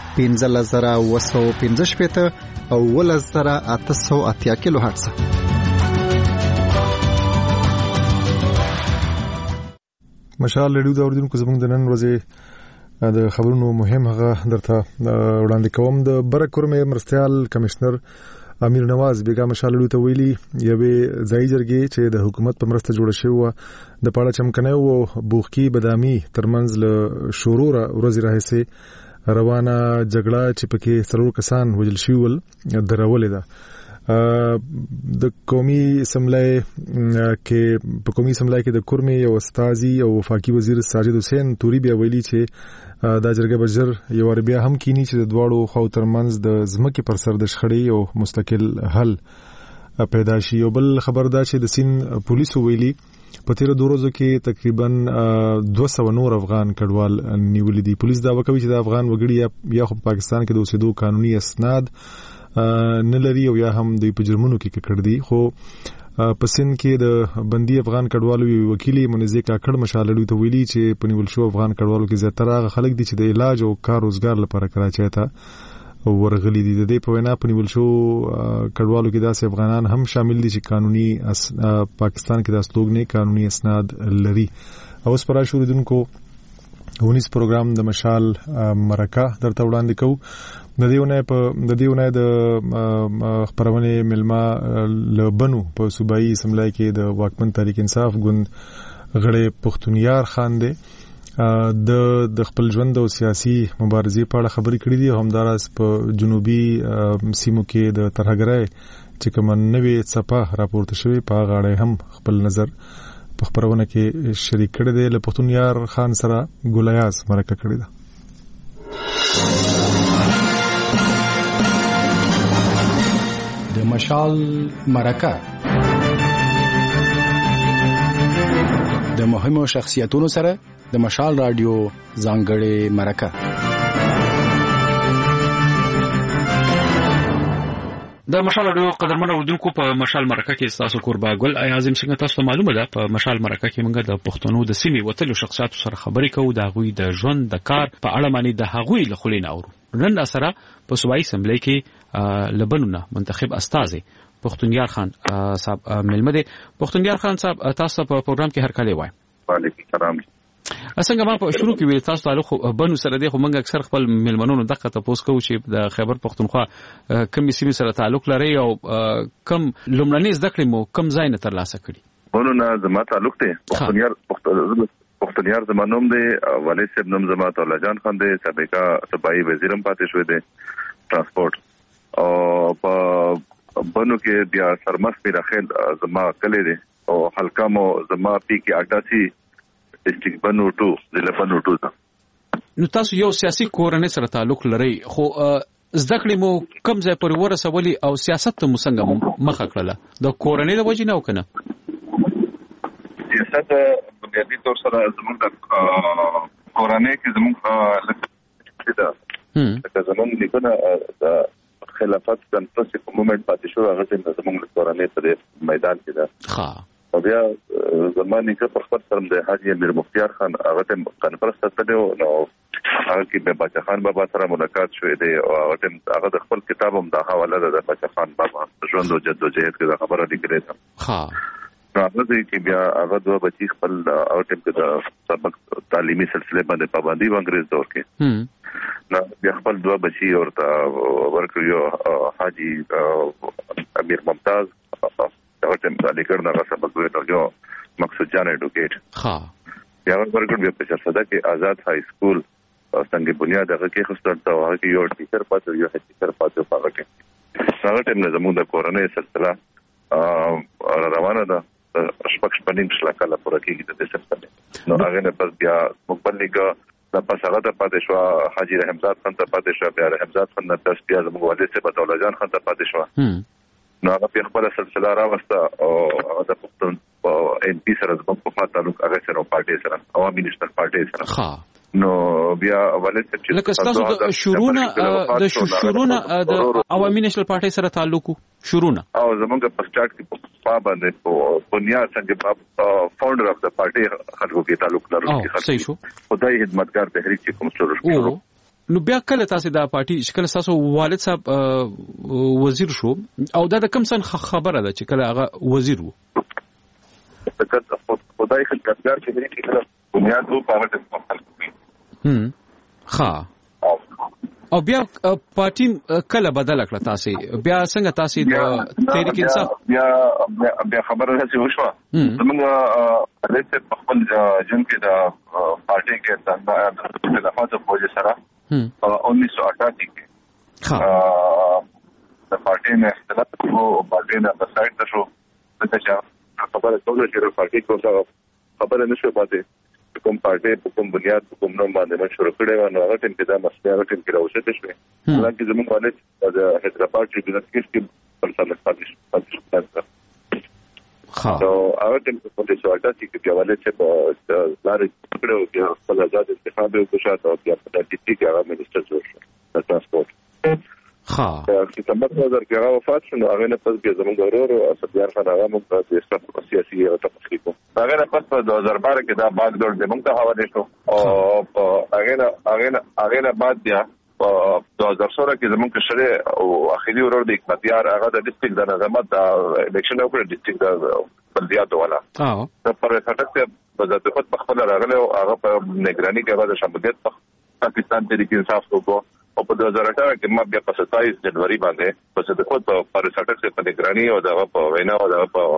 15915 او 11880 کیلو هرتز. مشال ریډیو دا اوریدونکو زموږ د نن ورځې د خبرونو مهم هغه درته وړاندې کوم. د برکورمې مرستيال کمشنر امیر نواز بیگا مشال ریډیو ته ویلي یوې ځای جرګې چې د حکومت په مرسته جوړه شوی و د پاړه چمکنه او بوخکی بادامي ترمنځ له شورور ورځ راهسه روانه جګړه چې پکې 3 کسان وژل شوی ول درولې ده. د قومي اسمبلی کې د کورمې او استاذي او وفاقي وزیر ساجد حسین توري بیا ویلي چې دا جرګه بجر یو بیا هم کینی چې د دواړو خو ترمنځ د ځمکې پر سر د شخړې او مستقل حل پیدا شي. او بل خبر دا چې د سین پولیسو ویلي په تیر 2 ورځو کې تقریبا 200 نور افغان کډوال نیولې دي. پولیس دا وکوي چې د افغان وګړي یا خو پاکستان کې د اوسېدو قانوني اسناد نه لري او یا هم د پجرمونو کې کړ دي. خو پسند کې د بندي افغان کډوالو وکیلی منځي کاکړ مشالړو ته ویلي چې پنیول شو افغان کډوالو کې زیاتره خلک دي چې د علاج او کار روزګار لپاره کراچۍ ته ورغلي دي. د دې په وینا پنیول شو کډوالو کې داسې افغانان هم شامل دي چې قانوني پاکستان کې د اصلوګ نه قانوني اسناد لري. اوس پر شروع ونیس پروګرام د مشال مرکه درته وړاندې کوو. د دیونه د خبرونه ملما لبنو په صوبایي اسمبلی کې د واکمن تحریک انصاف ګوند غړي پختونیار خان دی د خپل ژوند او سیاسي مبارزې په اړه خبرې کړې دي. همدارس په جنوبي سیمو کې د ترهګرۍ چې کوم نوې څپه راپورته شوی په غاړه هم خپل نظر په خبرونه کې شریک کړی دی. له پختونیار خان سره ګولیاز مرکه کړې ده. د مشال مرکه د مهمو شخصیتونو سره د مشال رادیو ځانګړې مرکه. د مشال رادیو قدرمن اوردونکو په مشال مرکه کې تاسو قربا ګل اعظم څنګه تاسو معلومه ده په مشال مرکه کې موږ د پښتنو د سیمې وتلو شخصیتو سره خبرې کوو د غوي د ژوند د کار په اړه باندې د هغوی له خلینو اورو. نن سره په صوبایي اسمبلی کې لبنونه منتخب استاذ پختونیار خان صاحب ملمده. پختونیار خان صاحب تاسو په پروګرام کې هر کله وای. وعلیکم السلام. څنګه ما په شروع کې ویل تاسو تعلق بنو سره دی خو موږ اکثر خپل ملمنونو دغه تاسو کوو چې د خیبر پختونخوا کوم سیمه سره تعلق لري او کم لومړنۍ زده کړې مو کم ځای نه ترلاسه کړي؟ بنو نه زما تعلق دی. پختونیار زمانوم دی والد صاحب نوم زما تولا جان خان دی سابقہ صوبایي وزیرم پاتې شوی دی ترانسپورت او په بنو کې بیا سرمست میرا خیل زما کلی دی او حلقه مو زما پی کې 88 ډیسټریکټ بنو 2 ضلع بنو 2 ده. نو تاسو یو سیاسي کورنۍ سره تعلق لري خو زده کړې مو کم ځای پورې ورسولي او سیاست مو څنګه مخه کړله د کورنۍ د وجې نه وکنه؟ سیاست بنیادی طور سره زموږ د کورنۍ کې زموږ لکه زموږ لیکنه د خلافت د پروسې په مومنت پاتې شو هغه زموږ د کورنۍ په میدان کې ده. او بیا زمانه کې په خپل سره د حاجی امیر مختیار خان هغه ته کنفرانس ته نو هغه کې به بچا خان بابا سره ملاقات شوې ده او هغه د خپل کتاب هم د حواله ده د بچا خان بابا ژوند او جدوجہد کې خبره لیکلې ده. هغه چې بیا هغه دوه بچی خپل او ټیم کې د سبق تعلیمي سلسله باندې پابندي و انګريز دور کې نو بیا خپل دوه بچی ورته ورکړو حاجی امیر ممتاز هغه ټیم د لیکر نه سبق ورته مقصود جان اډوکیټ بیا ورکړو بیا په شرصدا کې آزاد های سکول څنګه بنیاد هغه کې خستل تا هغه کې یو ټیچر پاتې یو ټیچر پاتې هغه ټیم نه زموږ د کورنۍ سلسله روانه ده شپږ پنځه شلکاله پوره کېږي د دې سره نو هغه نه پس بیا مقبل لیګا د پاسغه ته پاتې شو حاجی رحمزاد خان ته پاتې شو بیا رحمزاد خان نه پس بیا زموږ والد صاحب تولا جان خان ته پاتې شو نو هغه په خپل سلسله راوسته او هغه د پښتون ان پی سره زموږ په تعلق هغه سره پارټي سره عوامي نېشنل پارټي سره نو بیا ولې چې لکه تاسو د شورونه د عوامي نېشنل پارټي سره تعلق شورونه او زمونږ په سٹارټ کې په باندې په بنیاد څنګه فاونډر اف د پارټي خلکو کې تعلق لري صحیح شو خدای خدمتګار تحریک چې کوم شروع کړو نو بیا کله تاسو د پارټي شکل تاسو والد صاحب وزیر شو او دا د کوم څن خبره ده چې کله هغه وزیر وو خدای خدمتګار تحریک کې بنیاد وو په هغه څه ها او بیا پارټي کله بدل کړه تاسو بیا څنګه تاسو د تحریک انصاف بیا خبره نه شو زموږ رئیس په خپل جن کې د پارټي کې د خلافت فوج سره 1988 کې د پارټي نه اختلاف وو پارټي نه بسایت شو چې خبره ټول چې پارټي کو خبره نشو پاتې کوم پارټي کوم بنیاد کوم نوم باندې شروع کړي و نو هغه ټیم کې دا مسله هغه ټیم کې راوځي شوې حالانکه زموږ کالج د حیدرآباد ټریبیونل کې پرسنل پاتې نو هغه ټیم په دې سوالات کې پیاوړی چې په لارې کړو چې خپل آزاد انتخاب وکړي او بیا په دې کې هغه منیسټر جوړ شو د ترانسپورت چې سمبر 2000 کې هغه وفات شو هغه نه پس کې زموږ ورور او صدیار خان هغه موږ د استاد سیاسي او تفصیل هغه نه پس په 2012 کې دا باغ ډول د موږ ته حواله شو او هغه نه بعد بیا په 2016 کې زموږ شری او اخیری ورور د حکمتیار هغه د ډیسټریکټ د نظامت د الیکشن او ډیسټریکټ د بلدیاتو والا د پر سټک په ذات خود په خپل راغله او هغه په نگرانی کې بعد شمولیت پاکستان تحریک انصاف کو او په 2018 کې ما بیا په 27 جنوري باندې په څه د خود په سټک څخه په نگرانی او د په وینا او د په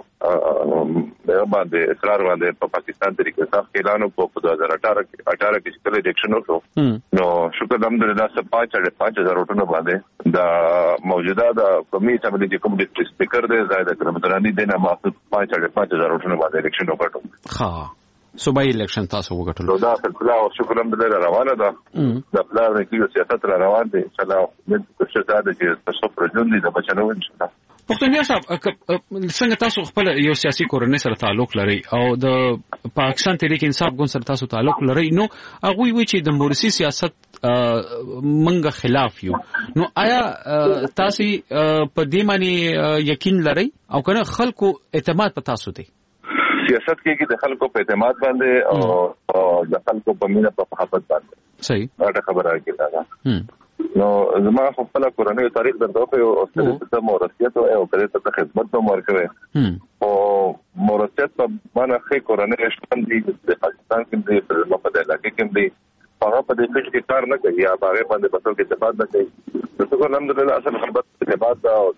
باندې اصرار باندې په پاکستان تحریک انصاف کې اعلان وکړ په 2018 کې چې الیکشن وشو نو شکر الحمدلله 5000 وټونه باندې د موجوده د قومي اسمبلی چې کوم ډیسټریکټ سپیکر دی زائد اکرم درانی دینه ما 5000 وټونه باندې الیکشن وکړو صوبایي الیکشن تاسو وګټل دا خپل او شکر الحمدلله روانه ده د پلان کې سیاست را روان دي ان شاء الله د شهادت چې تاسو پرځون دي د بچنو ان شاء الله پښتونیا صاحب څنګه تاسو خپل یو سیاسي کورنۍ سره تعلق لري او د پاکستان تحریک انصاف ګوند سره تاسو تعلق لري نو هغه وی چې د مورثي سیاست منګه خلاف یو نو آیا تاسو په دې معنی یقین لري او کنه خلکو اعتماد په تاسو دی سیاست کې د خلکو په اعتماد باندې او د خلکو په مینه په محبت باندې صحیح دا خبره کې نو زما خپل کورنۍ تاریخ درته او د مورثیت او کړه ته خدمت نو ورکوي او مورثیت په معنا خې کورنۍ شتم دي د پاکستان کې د په علاقې کې دي هغه په دې کې کار نه کوي یا هغه باندې په ټول کې اعتماد نه کوي نو الحمدلله اصل خدمت اعتماد او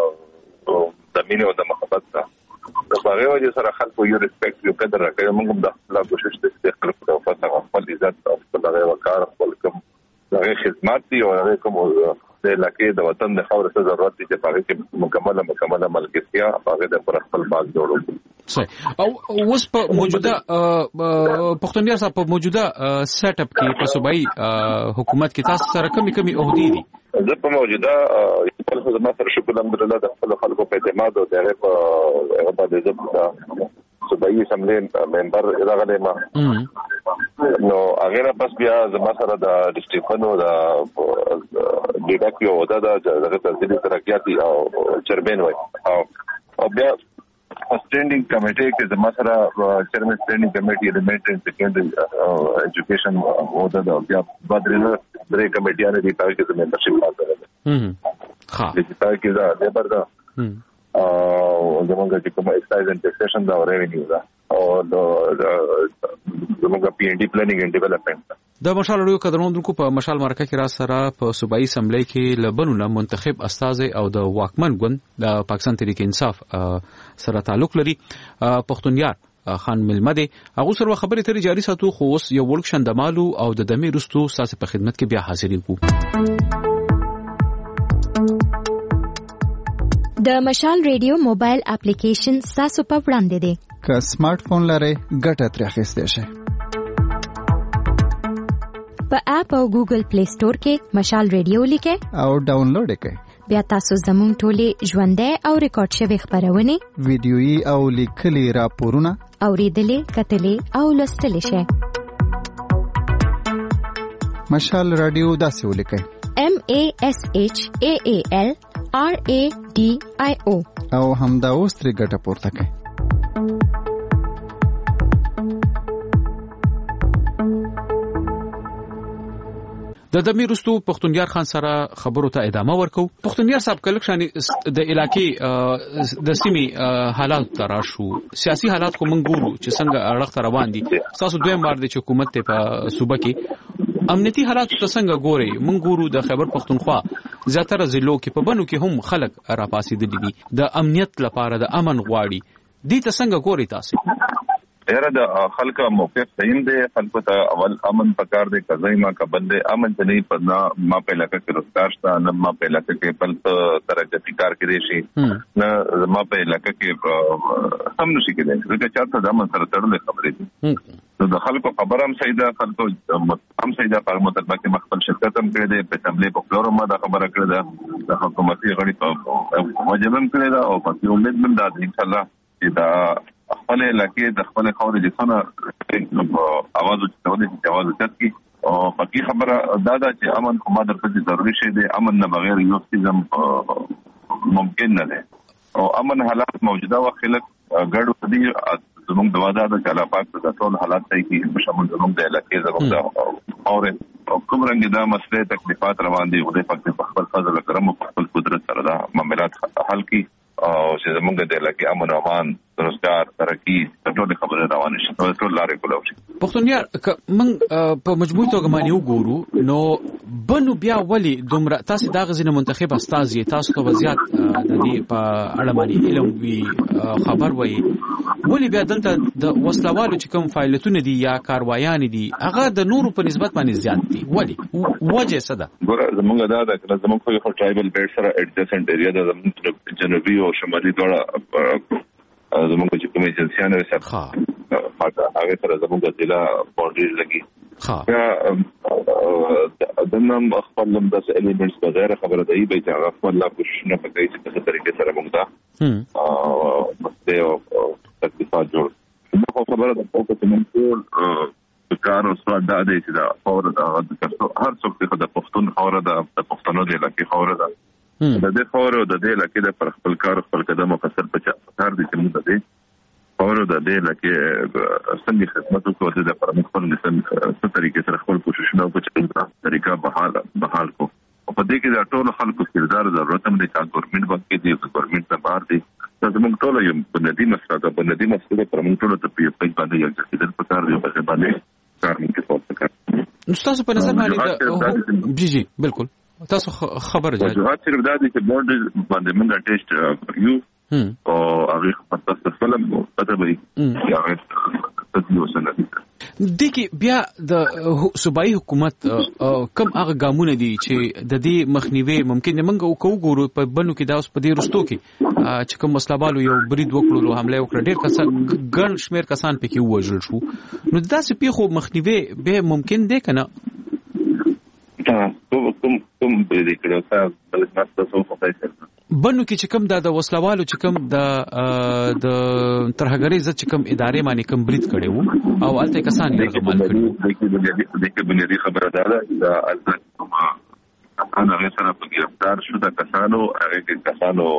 د مینه او د محبت دا د هغه وجه سره خلکو یو ریسپیکټ یو قدر راکوي موږ د لا کوشش د خلکو په فاصله خپل عزت او خپل هغه وقار خپل کوم هغه خدمات دي او هغه کوم د علاقې د وطن د خاور څخه ضرورت دي چې هغه کې مکمله ملګرتیا هغه د پر خپل باغ جوړو صحیح او اوس په موجوده پښتونیا صاحب په موجوده سیټ اپ کې په صوبایي حکومت کې تاسو سره کمی عہدې دي زه په موجوده خپل خدمات سره شکر الحمدلله د خپل خلکو په اعتماد او د هغه په دې صوبایي اسمبلی ممبر راغلی ما نو هغه پس بیا زما سره د ډیسټریکټونو د ډیټا کې او د تحصیلي ترقیاتي او چیرمن وای او بیا سټینډینګ کمیټې کې زما سره چیرمن سټینډینګ کمیټې ایلیمنټری اینڈ سیکنډري ایجوکیشن او د بیا بدرنه درې کمیټیانه دي چې د ممبرشپ حاصل ها د دې کې دا لیبر دا او زمونږ چې کوم ایکسایز اینڈ ټیکسیشن دا او ریونیو دا او زمونږ پی ان ډي پلانینګ اینڈ ډیولپمنٹ د مشال اړیو قدرمنونکو په مشال مرکه کې را سره په صوبایي اسمبلی کې لبنونه منتخب استاد او د واکمن ګوند د پاکستان تحریک انصاف سره تعلق لري پښتونیار خان ملمده هغه سره خبرې ترې جاری ساتو خو اوس یو ورک شندمالو او د دمه رستو ساسه په خدمت کې بیا حاضرین کو د مشال ریډیو موبایل اپلیکیشن ساسو په وړاندې دی که سمارټ فون لرئ ګټه ترې اخیستئ شئ په اپ او ګوګل پلی سٹور کې مشال ریډیو لیکئ او ډاونلوډ کړئ بیا تاسو زموږ ټولې ژوندۍ او ریکارډ شوی خبرونه ویډیويي او لیکلي راپورونه اوریدلې کتلې او لوستلې شئ مشال رادیو داسې ولیکئ MASHAALRADIO او همدا اوس ترې ګټه پورته کړئ. د دمیرستو پښتونیار خان سره خبرو ته ادامه ورکو. پښتونیار صاحب کله شان د علاقې د سیمې حالات تراشو سیاسي حالات کو موږ ګورو چې څنګه اړخ روان دي. تاسو دویم بار د حکومت په صوبه کې امنیتي حالات ته څنګه ګوري؟ موږ ګورو د خیبر پښتونخوا زیاتره ضلعو کې په بنو کې هم خلک راپاسېدلي دي د امنیت لپاره د امن غواړي. دې ته څنګه ګوري تاسو؟ یاره د خلک موقف صحیح دی. خلکو ته اول امن پکار دی. کزای ما کبل دی امن ته نه پدنا ما په علاقې کې روزګار شته نه ما په علاقې کې بل ترقی کار کړي شي نه ما په علاقې کې سم نشي کېدای. چې چاته د امن سره تړلې خبرې دي. نو د خلکو خبره هم صحیح ده. خلکو هم صحیح ده. په مطلب کې مخبل شرکت هم کړی دی. په تملې په فلور ما دا خبره کړې ده. د حکومتي غړي په وجبم کړی ده او په امید من ده ان شاء الله چې دا خپل علاقې د خپل خاورې د څنګه اواز وچتولې چې اواز وچتکی او پکې خبره دا ده چې امن کومه درته ضروري شی دی. امن نه بغیر یو څه ممکن نه ده او امن حالات موجوده وخلک ګډو دي. زموږ د واده د کلا پاک د ټول حالات ته کې شامل زموږ د علاقې زموږ او کوم رنګ دا مسله تکلیفات روان دي. ولې پکې خپل فضل کرم او خپل قدرت سره دا معاملات حل کی او چې زموږ د علاقې امن او امان روزګار ترقی ټول خبره روانه شي. ټول لارې کولاو شي. پښتونیار موږ په مجموعي توګه باندې وګورو نو بنو بیا ولی دومره تاسو دا غزنه منتخب استازي تاسو ته وضعیت د دې په اړه باندې علم وی خبر وای ولی بیا دلته د وسلوالو چې کوم فعالیتونه دي یا کاروایان دي هغه د نورو په نسبت باندې زیات دي. ولی وجه څه ده؟ ګوره زمونږ دا د زمونږ په ټرایبل بیلټ سره اډجسنټ ایریا د زمونږ جنوبي او شمالي دواړه زمونږ چې کومې ایجنسیانه وسه هغه سره زمونږ د ضلع باونډري لګي. د نن خپل د الیمنټس بغیر خبره دی به چې هغه خپل لا کوشش نه کوي چې په طریقې سره موږ دا او تکلیفات جوړ. نو خبره ده په کومه ټول کار او سواد دا دی چې دا فور دا هر څوک د پښتون خوره ده د پښتنو د علاقې خوره ده د دې خوره د دې علاقې د پر خپل کار خپل قدم او کسر په کار دي چې موږ د دې خوره د دې علاقې څنګه خدمت وکړو د پر خپل نسل څه طریقې سره خپل کوششونه وکړو طریقه بحال کو او په دې کې د ټول خلکو کردار ضرورت هم دي چې ګورنمنت باندې دي ګورنمنت نه بار دي. زموږ ټول یو بنیادی مسله ده. بنیادی مسله پر موږ ټول ته په یوه باندې یو څه په کار دی په باندې کار موږ کوو. نو تاسو په نظر باندې جی بالکل تاسو خبر جوړ وجوهات صرف دا دي چې بورډ باندې موږ ټیسټ یو او هغه په تاسو فلم پته وي چې هغه تدوین وسنه دغه بیا د صوبایي حکومت کم هغه ګامونه دي چې د دې مخنیوي ممکن نه منګو وګورو په بنو کې دا اوس په دې رستو کې چې کوم مسلبالو یو برید وکړو حمله وکړه ډېر کسان ګڼ شمیر کسان پکې وژل شو. نو دا څه پیخو مخنیوي به ممکن دی کنه؟ کوم برید کړو بل تاسو په فایده بنو کې چې کوم د وسلوالو چې کوم د ترهګری عزت چې کوم ادارې باندې کوم برید کړي وو او الته کسان یې غمل کړي. دغه بنیادی خبره ده دا ازت انا غیر سره په گرفتار شو د کسانو هغه کسانو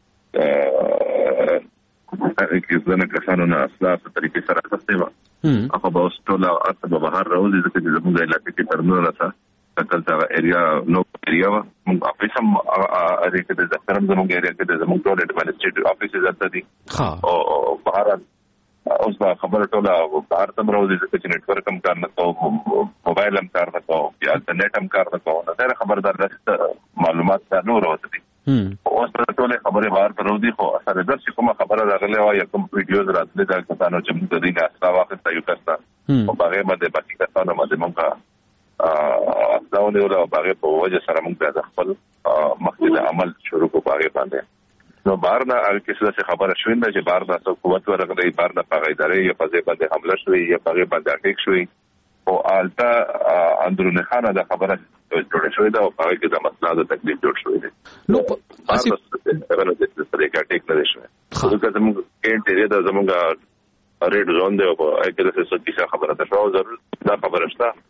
کې ځنه کسانو نه اصلاح په طریقې سره تاسو هغه به ټول اصل به بهر راوځي ځکه چې زموږ علاقې کې ترنور راځه کلته ایریا نو ایریا موږ افیس هم اړې کې د ځکرم زموږ ایریا کې د زموږ ټول اډمنسټریټیو افیس زړه دي او بهر اوس دا خبره ټوله بهر تم راوځي چې نت ورک هم کار نه کوو موبایل هم کار نه کوو یا انټرنیټ هم کار نه کوو دا خبردار ده معلومات نه راوځي اوس ټول خبره بهر پر راوځي خو اثر درس کومه خبره راغله وای کوم ویډیوز راتلې دا کسانو چې موږ د دې اصلا واخیسته یو کستا او هغه باندې باقي کسانو باندې موږ دا ونه ولا باغې په وجه سره موږ د خپل مخکې عمل شروع کو باغې باندې نو بارنا هغه څه خبره شوینده چې بارنا څو قوت ورغلې بارنا په غیدارې یا په ځای باندې حمله شوې یا په باندې اټیک شوې او آلتا اندرونه خانه د خبره جوړه شوې ده او هغه کې د مسله د تکلیف جوړ شوې ده نو اسی هغه د طریقې اټیک نه شوې خو که موږ کېنټ دا زموږه ریډ زون دی او هغه کې څه څه خبره ده شو ضرور دا خبره شته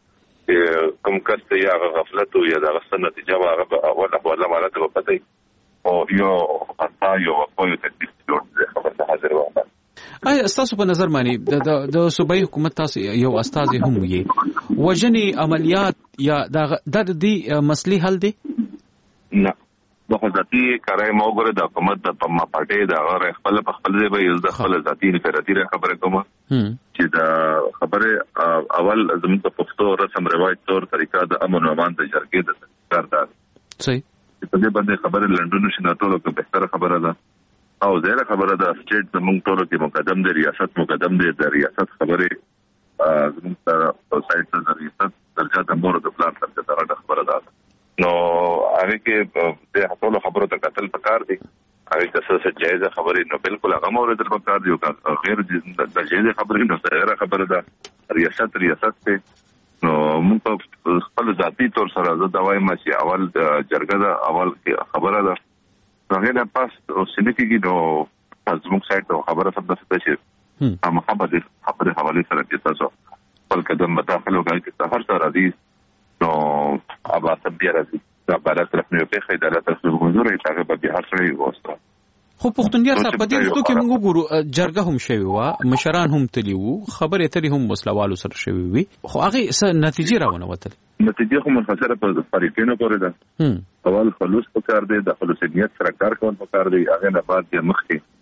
کوم کس یا غفلت او یا د غفلت نتیجه هغه اوله مالته په پته او یو خطا یو کوم تکلیف جوړ خبره حاضر وایي. آیا تاسو په نظر باندې د صوبایي حکومت تاسو یو استاد هم وي وجنې عملیات یا د دې مسلې حل دي؟ نه د ذاتي کارای موګره د حکومت د پما پټې د غره خپل دی به د خپل ذاتي انفرادي خبره کوم چې د خبره اول زموږ په پښتو رسم رواج تور طریقه د امن او امان د جرګې د کاردار صحیح په دې باندې خبره لندن شنه ټولو کې بهتره خبره ده او زه خبره ده سټیټ زموږ ټولو کې مقدم دی ریاست مقدم دی د ریاست خبره زموږ په سایت ته د ریاست درجه د مور د پلان څخه دا خبره ده نو هغه کې د ټولو خبرو ته قتل پکار دي هغه څه جایزه خبره نو بالکل هغه مورد پکار دی او غیر د جایزه خبره نو غیر خبره ده ریاست ته نو موږ خپل ذاتی تور سره د دوايي ماشي اول جرګه دا اول خبره ده هغه نه پاس او سنتيږي نو زموږ سایت ته خبره ثبت شي هم خبره حواله سره چې تاسو خپل قدم مداخله وکړئ چې هر څه راځي نو ابا سبیا راځي دا عدالت طرف نه په خې عدالت طرف نه منظور یې هغه به هر څه واسطه خو پښتونیار صاحب په دې وختو کې موږ ګورو جرګه هم شوی و مشران هم تلی وو خبره اترې هم مسلوالو سره شوی وي خو هغه څه نتیجه راونه وتل نتیجه خو منحصره په فریقینو پورې ده اول خلوص پکار دی د خلوصیت سره کار کول پکار دی هغه نه بعد د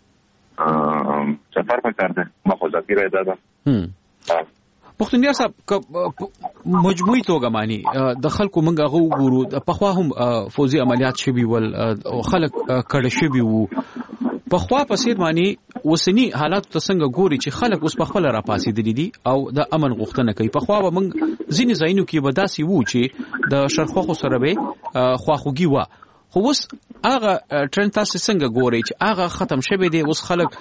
مخکې سفر پکار دی مخوځاتي راځي دا پښتونیار صاحب مجموعي توګه معنی د خلکو منګه غوړو په خوا هم فوزي عملیات شوي ول او خلک کډه شوي وو په خوا په سیر معنی وسنی حالات ته څنګه ګوري چې خلک اوس په خپل را پاسې دي او د امن غوښتنه کوي په خوا به موږ ځینې ځایونو کې بداسي وو چې د شرخوخو سره به خواخوږي و خو اوس هغه ټرند تاسو څنګه ګورئ چې هغه ختم شوی دی اوس خلک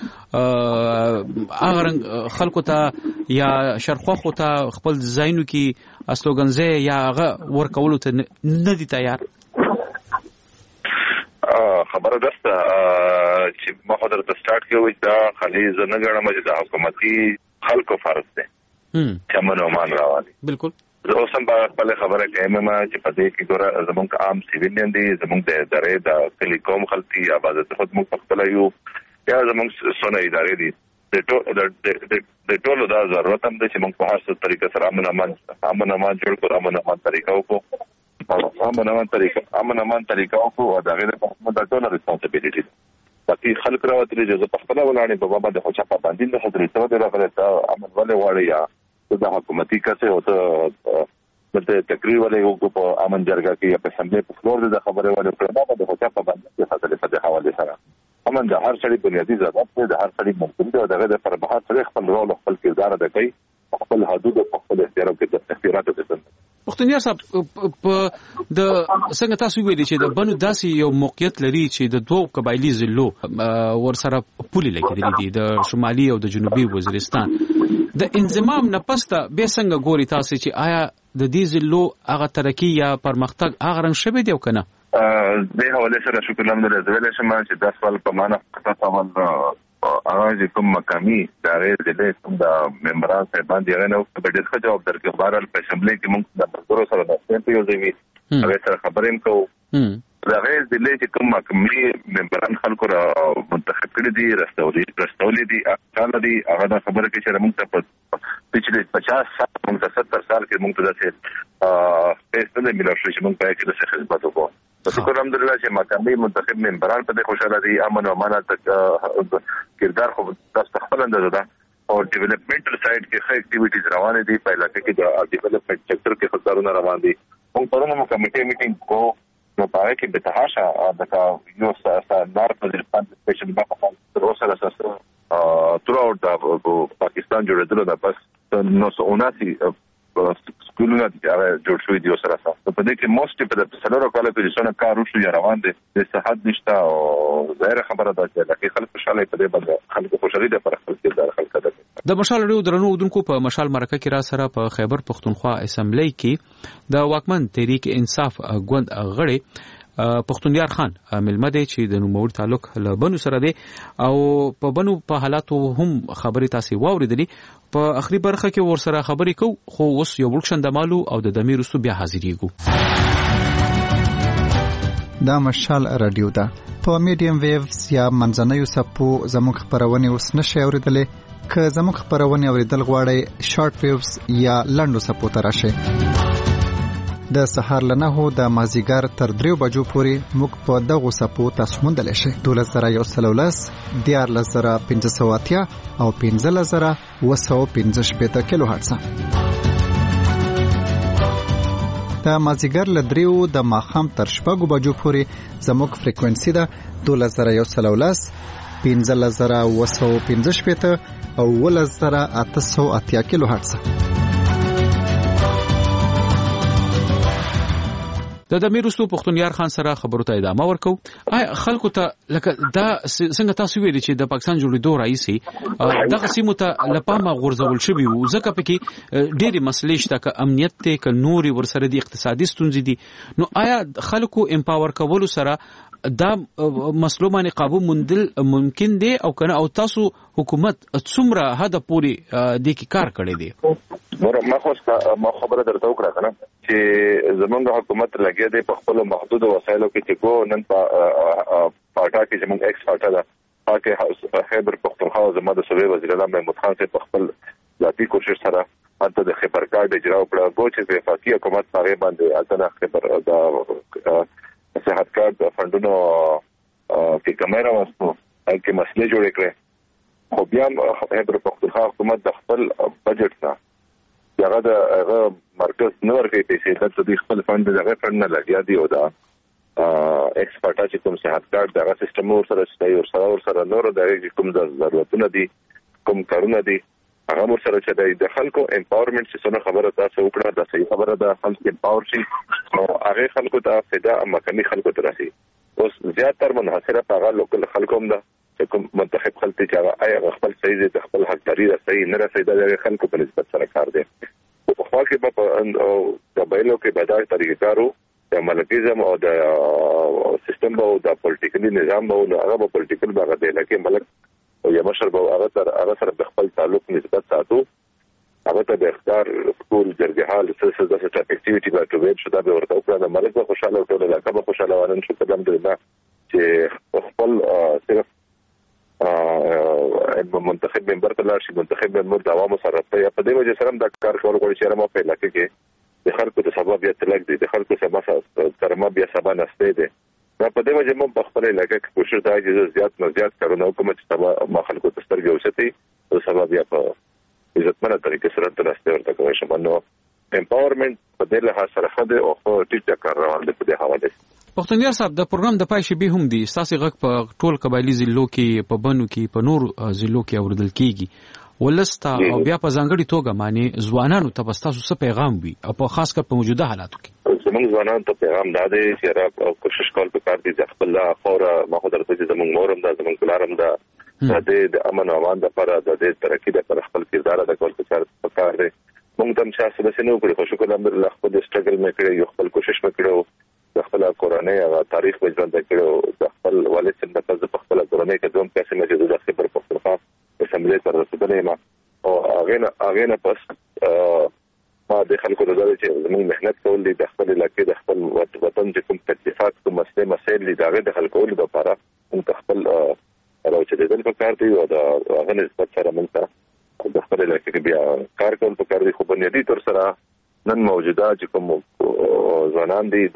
هغه خلکو ته یا شرخوخو ته خپل ځایونو کې استوګنځي یا هغه ورکولو ته نه دي تیار خبره ده چې ما خو درته سٹارټ کوي دا خالي زنه غړم چې د حکومتي خلکو فرض دی چې امن او امان راوړي بالکل زه اوس هم په خبره کوم چې په دې کې ګوره زمونږ عام سیویلین دي زمونږ د ادارې د ټلیکوم خلتي آبادت خدمت په خپل یو یا زمونږ سونه ادارې دي د ټولو دا ضرورت هم دی چې موږ په هر څه طریقه سره امن امان جوړ کړو امن امان طریقه وکړو امن امان طریقه وکړو او دا غیر د ټولو ریسپانسیبিলিټي باقي خلک راوتلي چې په خپل ولانه په بابا د خوشا پابندین د حضرت ته راغله ته امن ولې واړی یا د حکومتي کسه او ته د تقریر ولې یو په امن جرګه کې په سمې په فلور د خبره ولې په د خوشا پابندین د حضرت ته حواله سره امن د هر شړې بنیادی ضرورت دی د هر شړې ممکن دی دغه د پر بهر سره خپل رول خپل کردار ادا کوي خپل حدود او خپل اختیارات کې د اختیارات د پښتونیار صاحب په د څنګه تاسو ویلي چې د بنو داسې یو موقعیت لري چې د دوه قبایلی ضلعو ورسره پولي لګیدلې دي د شمالي او د جنوبي وزیرستان د انضمام نه پسته به څنګه ګوري تاسو چې آیا د دې ضلعو هغه ترقی یا پرمختګ هغه رنګ شوی دی او کنه د حواله سره شکر الحمدلله زه شم چې 10 سال په معنا تاسو هغه کوم مقامي د غیر د کوم د ممبران صاحبان دی نه په ډېر ښه جواب درکې بهرال په اسمبلی کې موږ د پرتور سره د سیمپل یو دی هغه سره خبرې کوو د غیر د چې کوم مقامي ممبران خلکو را منتخب کړي دي رستولي دي اقل دي هغه د خبره کې چې موږ ته په پچھلے 50 سال موږ 70 سال کې موږ ته داسې پیسې نه ملو شي موږ په کې د خدمت وکړو شکر الحمدلله چې مقامي منتخب ممبران په دې خوشاله دي امن او امان کردار خو تاسو خپل اندازه ده او ډیولپمنټل سایډ کې ښه اکټیویټیز روانه دي په علاقې کې د ډیولپمنٹ سېکټر کې خطرونه روان دي موږ پرونه مو کمیټې میټینګ کو نو پاره کې به تحاشا د یو سره نار په ځپان سپیشل باندې تر اوسه اساس تر او پاکستان جوړېدل د پس 979 سکولونه جوړ شوی دی سره اساس په دې کې موست په د سلورو کال کې څونه کار وشو یا روان دي د صحت نشته او ظاهر خبره ده چې خلک خوشاله په دې باندې خلک خوشالي ده پر خپل کردار خلک ده د مشال لري درنو ودونکو په مشال مرکه کې را سره په خیبر پښتونخوا اسمبلی کې د واکمن تحریک انصاف غوند غړي پښتونیار خان ملمه دی چې د نوموړ تعلق له بنو سره دی او په بنو په حالاتو هم خبرې تاسو واوریدلې په اخري برخه کې ورسره خبرې کوو خو اوس یو ورکشن د مالو او د دمیر سو بیا حاضرېږو. دا مشال رادیو ده په میډیم ویوز یا منځنیو سپو زموږ خبرونه اوس نشي اوریدلې. که زموږ خبرونه اوریدل غواړئ شارټ ویوز یا لنډو سپو ته راشئ. د سحر لنهو د مازیګر تر 3 بجو پورې موږ په دغو سپو تاسو موندلی شئ. 12110 14580 او 15715 کیلو هرتز. د مازیګر له 3 د ماښام تر 6 بجو پورې زموږ فریکوئنسي ده 12110 15715 او 11880 کیلو هرتز. د دمیرستو پښتونیار خان سره خبرو ته ادامه ورکو. خلکو ته لکه دا څنګه تاسو ویلي چې د پاکستان جوړېدو رئیسي دغه سیمو ته لپامه غورځول شوی وو ځکه پکې ډېری مسلې شته ک امنیت ته ک نوري ورسره د اقتصادي ستونزې دي. نو آیا خلکو امپاور کولو سره دا مسلو باندې قابو مندل ممکن دی او کنه او تاسو حکومت څومره حد پورې د کی کار کړی دی؟ ما خبره درته وکړه کنه چې زمونږ حکومت لګیا دی په خپل محدود وسایلو کې چې کو نن پاټا کې زمونږ ایکس پاټا ده پاکه خیبر پختونخوا زموږ د صوبې وزیر اعظم محمود خان سے په خپل ذاتی کوشش سره اته د خبر کارت اجرا وکړه گو چې وفاقي حکومت هغه باندې اته خبر دا صحت کارت فندونو کې کیمرا واسطو کې مسلې جوړې کړې خو بیا خبر پختونخوا حکومت د خپل بجټ څخه هغه د مرکز نور کې پیسې د خپل فند دغه فند نه لګیا دی او دا ایکسپرټا چې کوم صحت کارت دغه سیستم ور سره نور د کوم ضرورتونه دي کوم کارونه دي هغه ور سره چې د خلکو امپاورمنت څخه خبره تاسو وکړه د صحیح خبره ده خلک امپاور شي او هغه خلکو ته فدا مکمل خلکو ته راسي اوس زیاتره منحصره په هغه لوکل خلکو هم ده چې کوم منتخب خلک چې هغه آیا خپل صحیح دي خپل حق لري صحیح نه رسي د خلکو په نسبت سره کار دی په خوا کې په قبایلو کې بدل طریقې کارو د ملکیزم او د سیستم او د پولیټیکل نظام او هغه پولیټیکل باغ دی لکه ملک او یا مشر به هغه سره د خپل تعلق نسبت ساتو هغه ته د اختیار سکول جرګه حال سلسله د اکټیویټي په توګه شو دا به ورته وکړه د ملک په خوشاله ټول علاقه په خوشاله ورن شو قدم دی چې خپل صرف منتخب ممبر ته لاشي منتخب ممبر د عوامو سره په دې وجه سره د کار کول غواړي چې ما په علاقه کې د خلکو د سبب یا تلګ دي د خلکو سبب ترما بیا سبا نسته دي دا په دې وجه مو په خپل علاقه کې کوشش دا چې زیات نه زیات کارونه وکړم چې سبا ما خلکو تسترګي وساتي او سبب یا په عزتمنه طریقې سره ترسته ورته کوي شمنو امپاورمنت په دې له سره خده او ټیټه کار روان دي په دې حواله. پښتونیار صاحب د پروګرام د پای شبي هم دي ستاسو غږ په ټول قبایلی ضلعو کې په بنو کې په نور ضلعو کې اوردل کیږي ولستا او بیا په ځانګړي توګه معنی ځوانانو ته تاسو څه پیغام وي او په خاص کر په موجوده حالاتو کې زموږ ځوانانو ته پیغام دا دی چې را کوشش کول پکار دي چې خپل خوره ما خو درته چې زموږ مورم دا زموږ کلارم دا د امن او امان لپاره د ترقی لپاره خپل کردار ادا کول پکار دي موږ تم چې څه نه وکړو خو شکر الحمدلله خپل سټرګل مې کړی یو خپل کوشش مې کړو د خپل کورنۍ او تاریخ په ژوند کړو د خپل والد څخه د خپل کورنۍ کې دوم پیسې مې جوړه کړې پر پښتونخوا اسمبلی تر رسیدلې ما او هغه نه پس ما د خلکو د ځای چې موږ مهنت کول دي د خپل علاقې د خپل وطن چې کوم تکلیفات کوم مسایل دي دغه د خلکو د لپاره موږ خپل راوچې د پکار دي او د هغه نسبت سره موږ د خپل علاقې کې بیا کار کول پکار دي خو بنیادی تر سره نن موجوده چې کوم ځوانان دي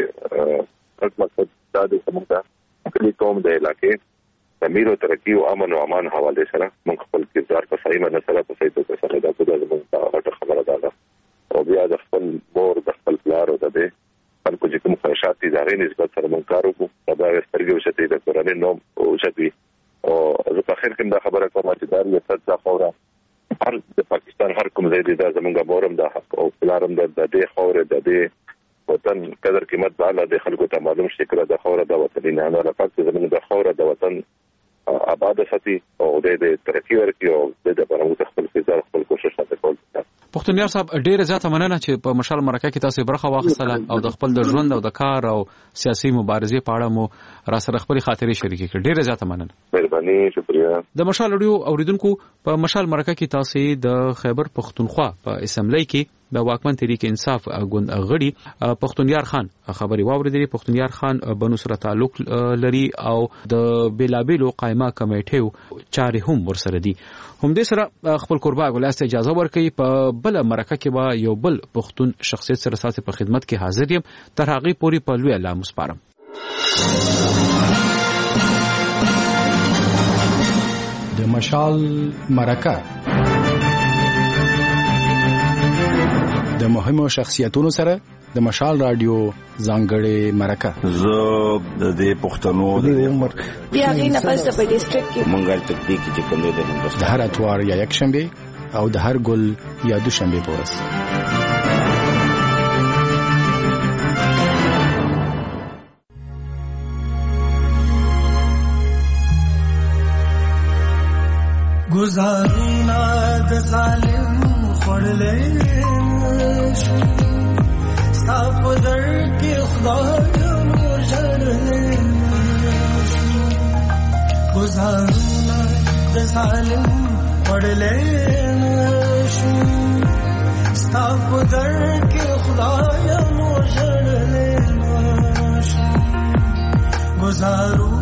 دغه مقصد دا د کومه کلی قوم د علاقې امیر او ترقی او امن او امان حواله سره موږ خپل کردار په صحیح معنی سره په صحیح توګه سره دا کومه خبره ده او بیا د خپل مور د خپل پلار او د خلکو چې کوم خواهشات دي دغه نسبت سره موږ کار وکړو دا سترګې وشتي د کورنۍ نوم او شتي او زه په اخر کې دا خبره کوم چې دا یو څه خوره هر د پاکستان هر کوم ځای دی دا زمونږ مورم د حق او پلارم د دې خوره د دې وطن قدر قیمت بالا د خلکو ته معلوم شي کړه د خوره د وطن نه نه لپاره زمونږ د خوره د وطن آباد ساتي او د ترقی ورکړي او د پرموت خپل کردار خپل کوشش نه کول. پښتونیار صاحب ډیره زیاته مننه چې په مشال مرکه کې تاسو برخه واخیستله او د خپل د ژوند او د کار او سیاسي مبارزې په اړه مو را سره خپل خاطرې شریکې کړې. ډیره زیاته مننه. مهرباني، شکریہ. د مشال اډیو اوریدونکو په مشال مرکه کې تاسو د خیبر پښتونخوا په اسمبلی کې د واکمن تحریک انصاف ګوند غړي پښتونیار خان خبري واوریدلې. پښتونیار خان بنو سره تعلق لري او د بیلابیلو قائمه کمیټو چارې هم ورسره دي. هم دې سره خپل قربا ګلاسته اجازه ورکړي په بل مرکه کې با یو بل پښتون شخصیت سره ساتي په خدمت کې حاضر یم. تر هغه پورې په لوی الله مسپارم. د مشال مرکه د مهمو شخصیتونو سره د مشال رادیو ځانګړې مرکه. زه د دې پښتنو د عمر بیا غي نفس په ډیسټریکټ کې منګل تکتیک چې کوم دی د هندوستان د هر اتوار یا یک شنبه او د هر ګل یا دوشنبه په ورځ. گزارونه د ظالم خړلې ستا په در کې خدای نور ژړلې. گزارونه د ظالم خړلې ستا په در کې خدای نور ژړلې. گزارو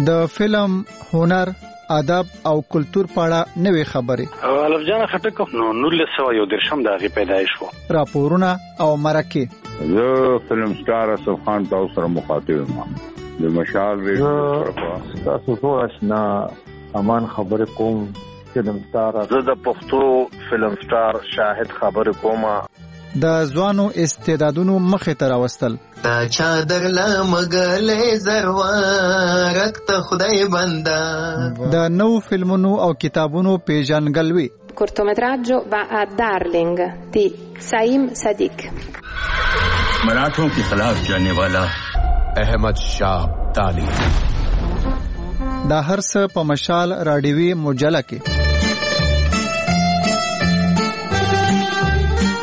د فلم، هنر، ادب او کلچر په اړه نوې خبرې. الف جان خټک نو 1913 د هغه پیدایش وو. راپورونه او مرکه. زه فلم سٹار اسف خان تاسو سره مخاطب یم. د مشال ریډیو تاسو ټول آشنا امان خبرې کوم. فلم سٹار زه د پښتو فلم سٹار شاهد خبرې کوم. د ځوانو استعدادونو مخه ته راوستل. تا چادر لمغلې زروارک ته خدای بندا. د نو فلمونو او کتابونو پیژنګلوي. cortometraggio va a Darling di Saim Sadiq. मराठों के खिलाफ जाने वाला अहमद शाह ताली. دا هر څه په مشال راډیوي مجله کې.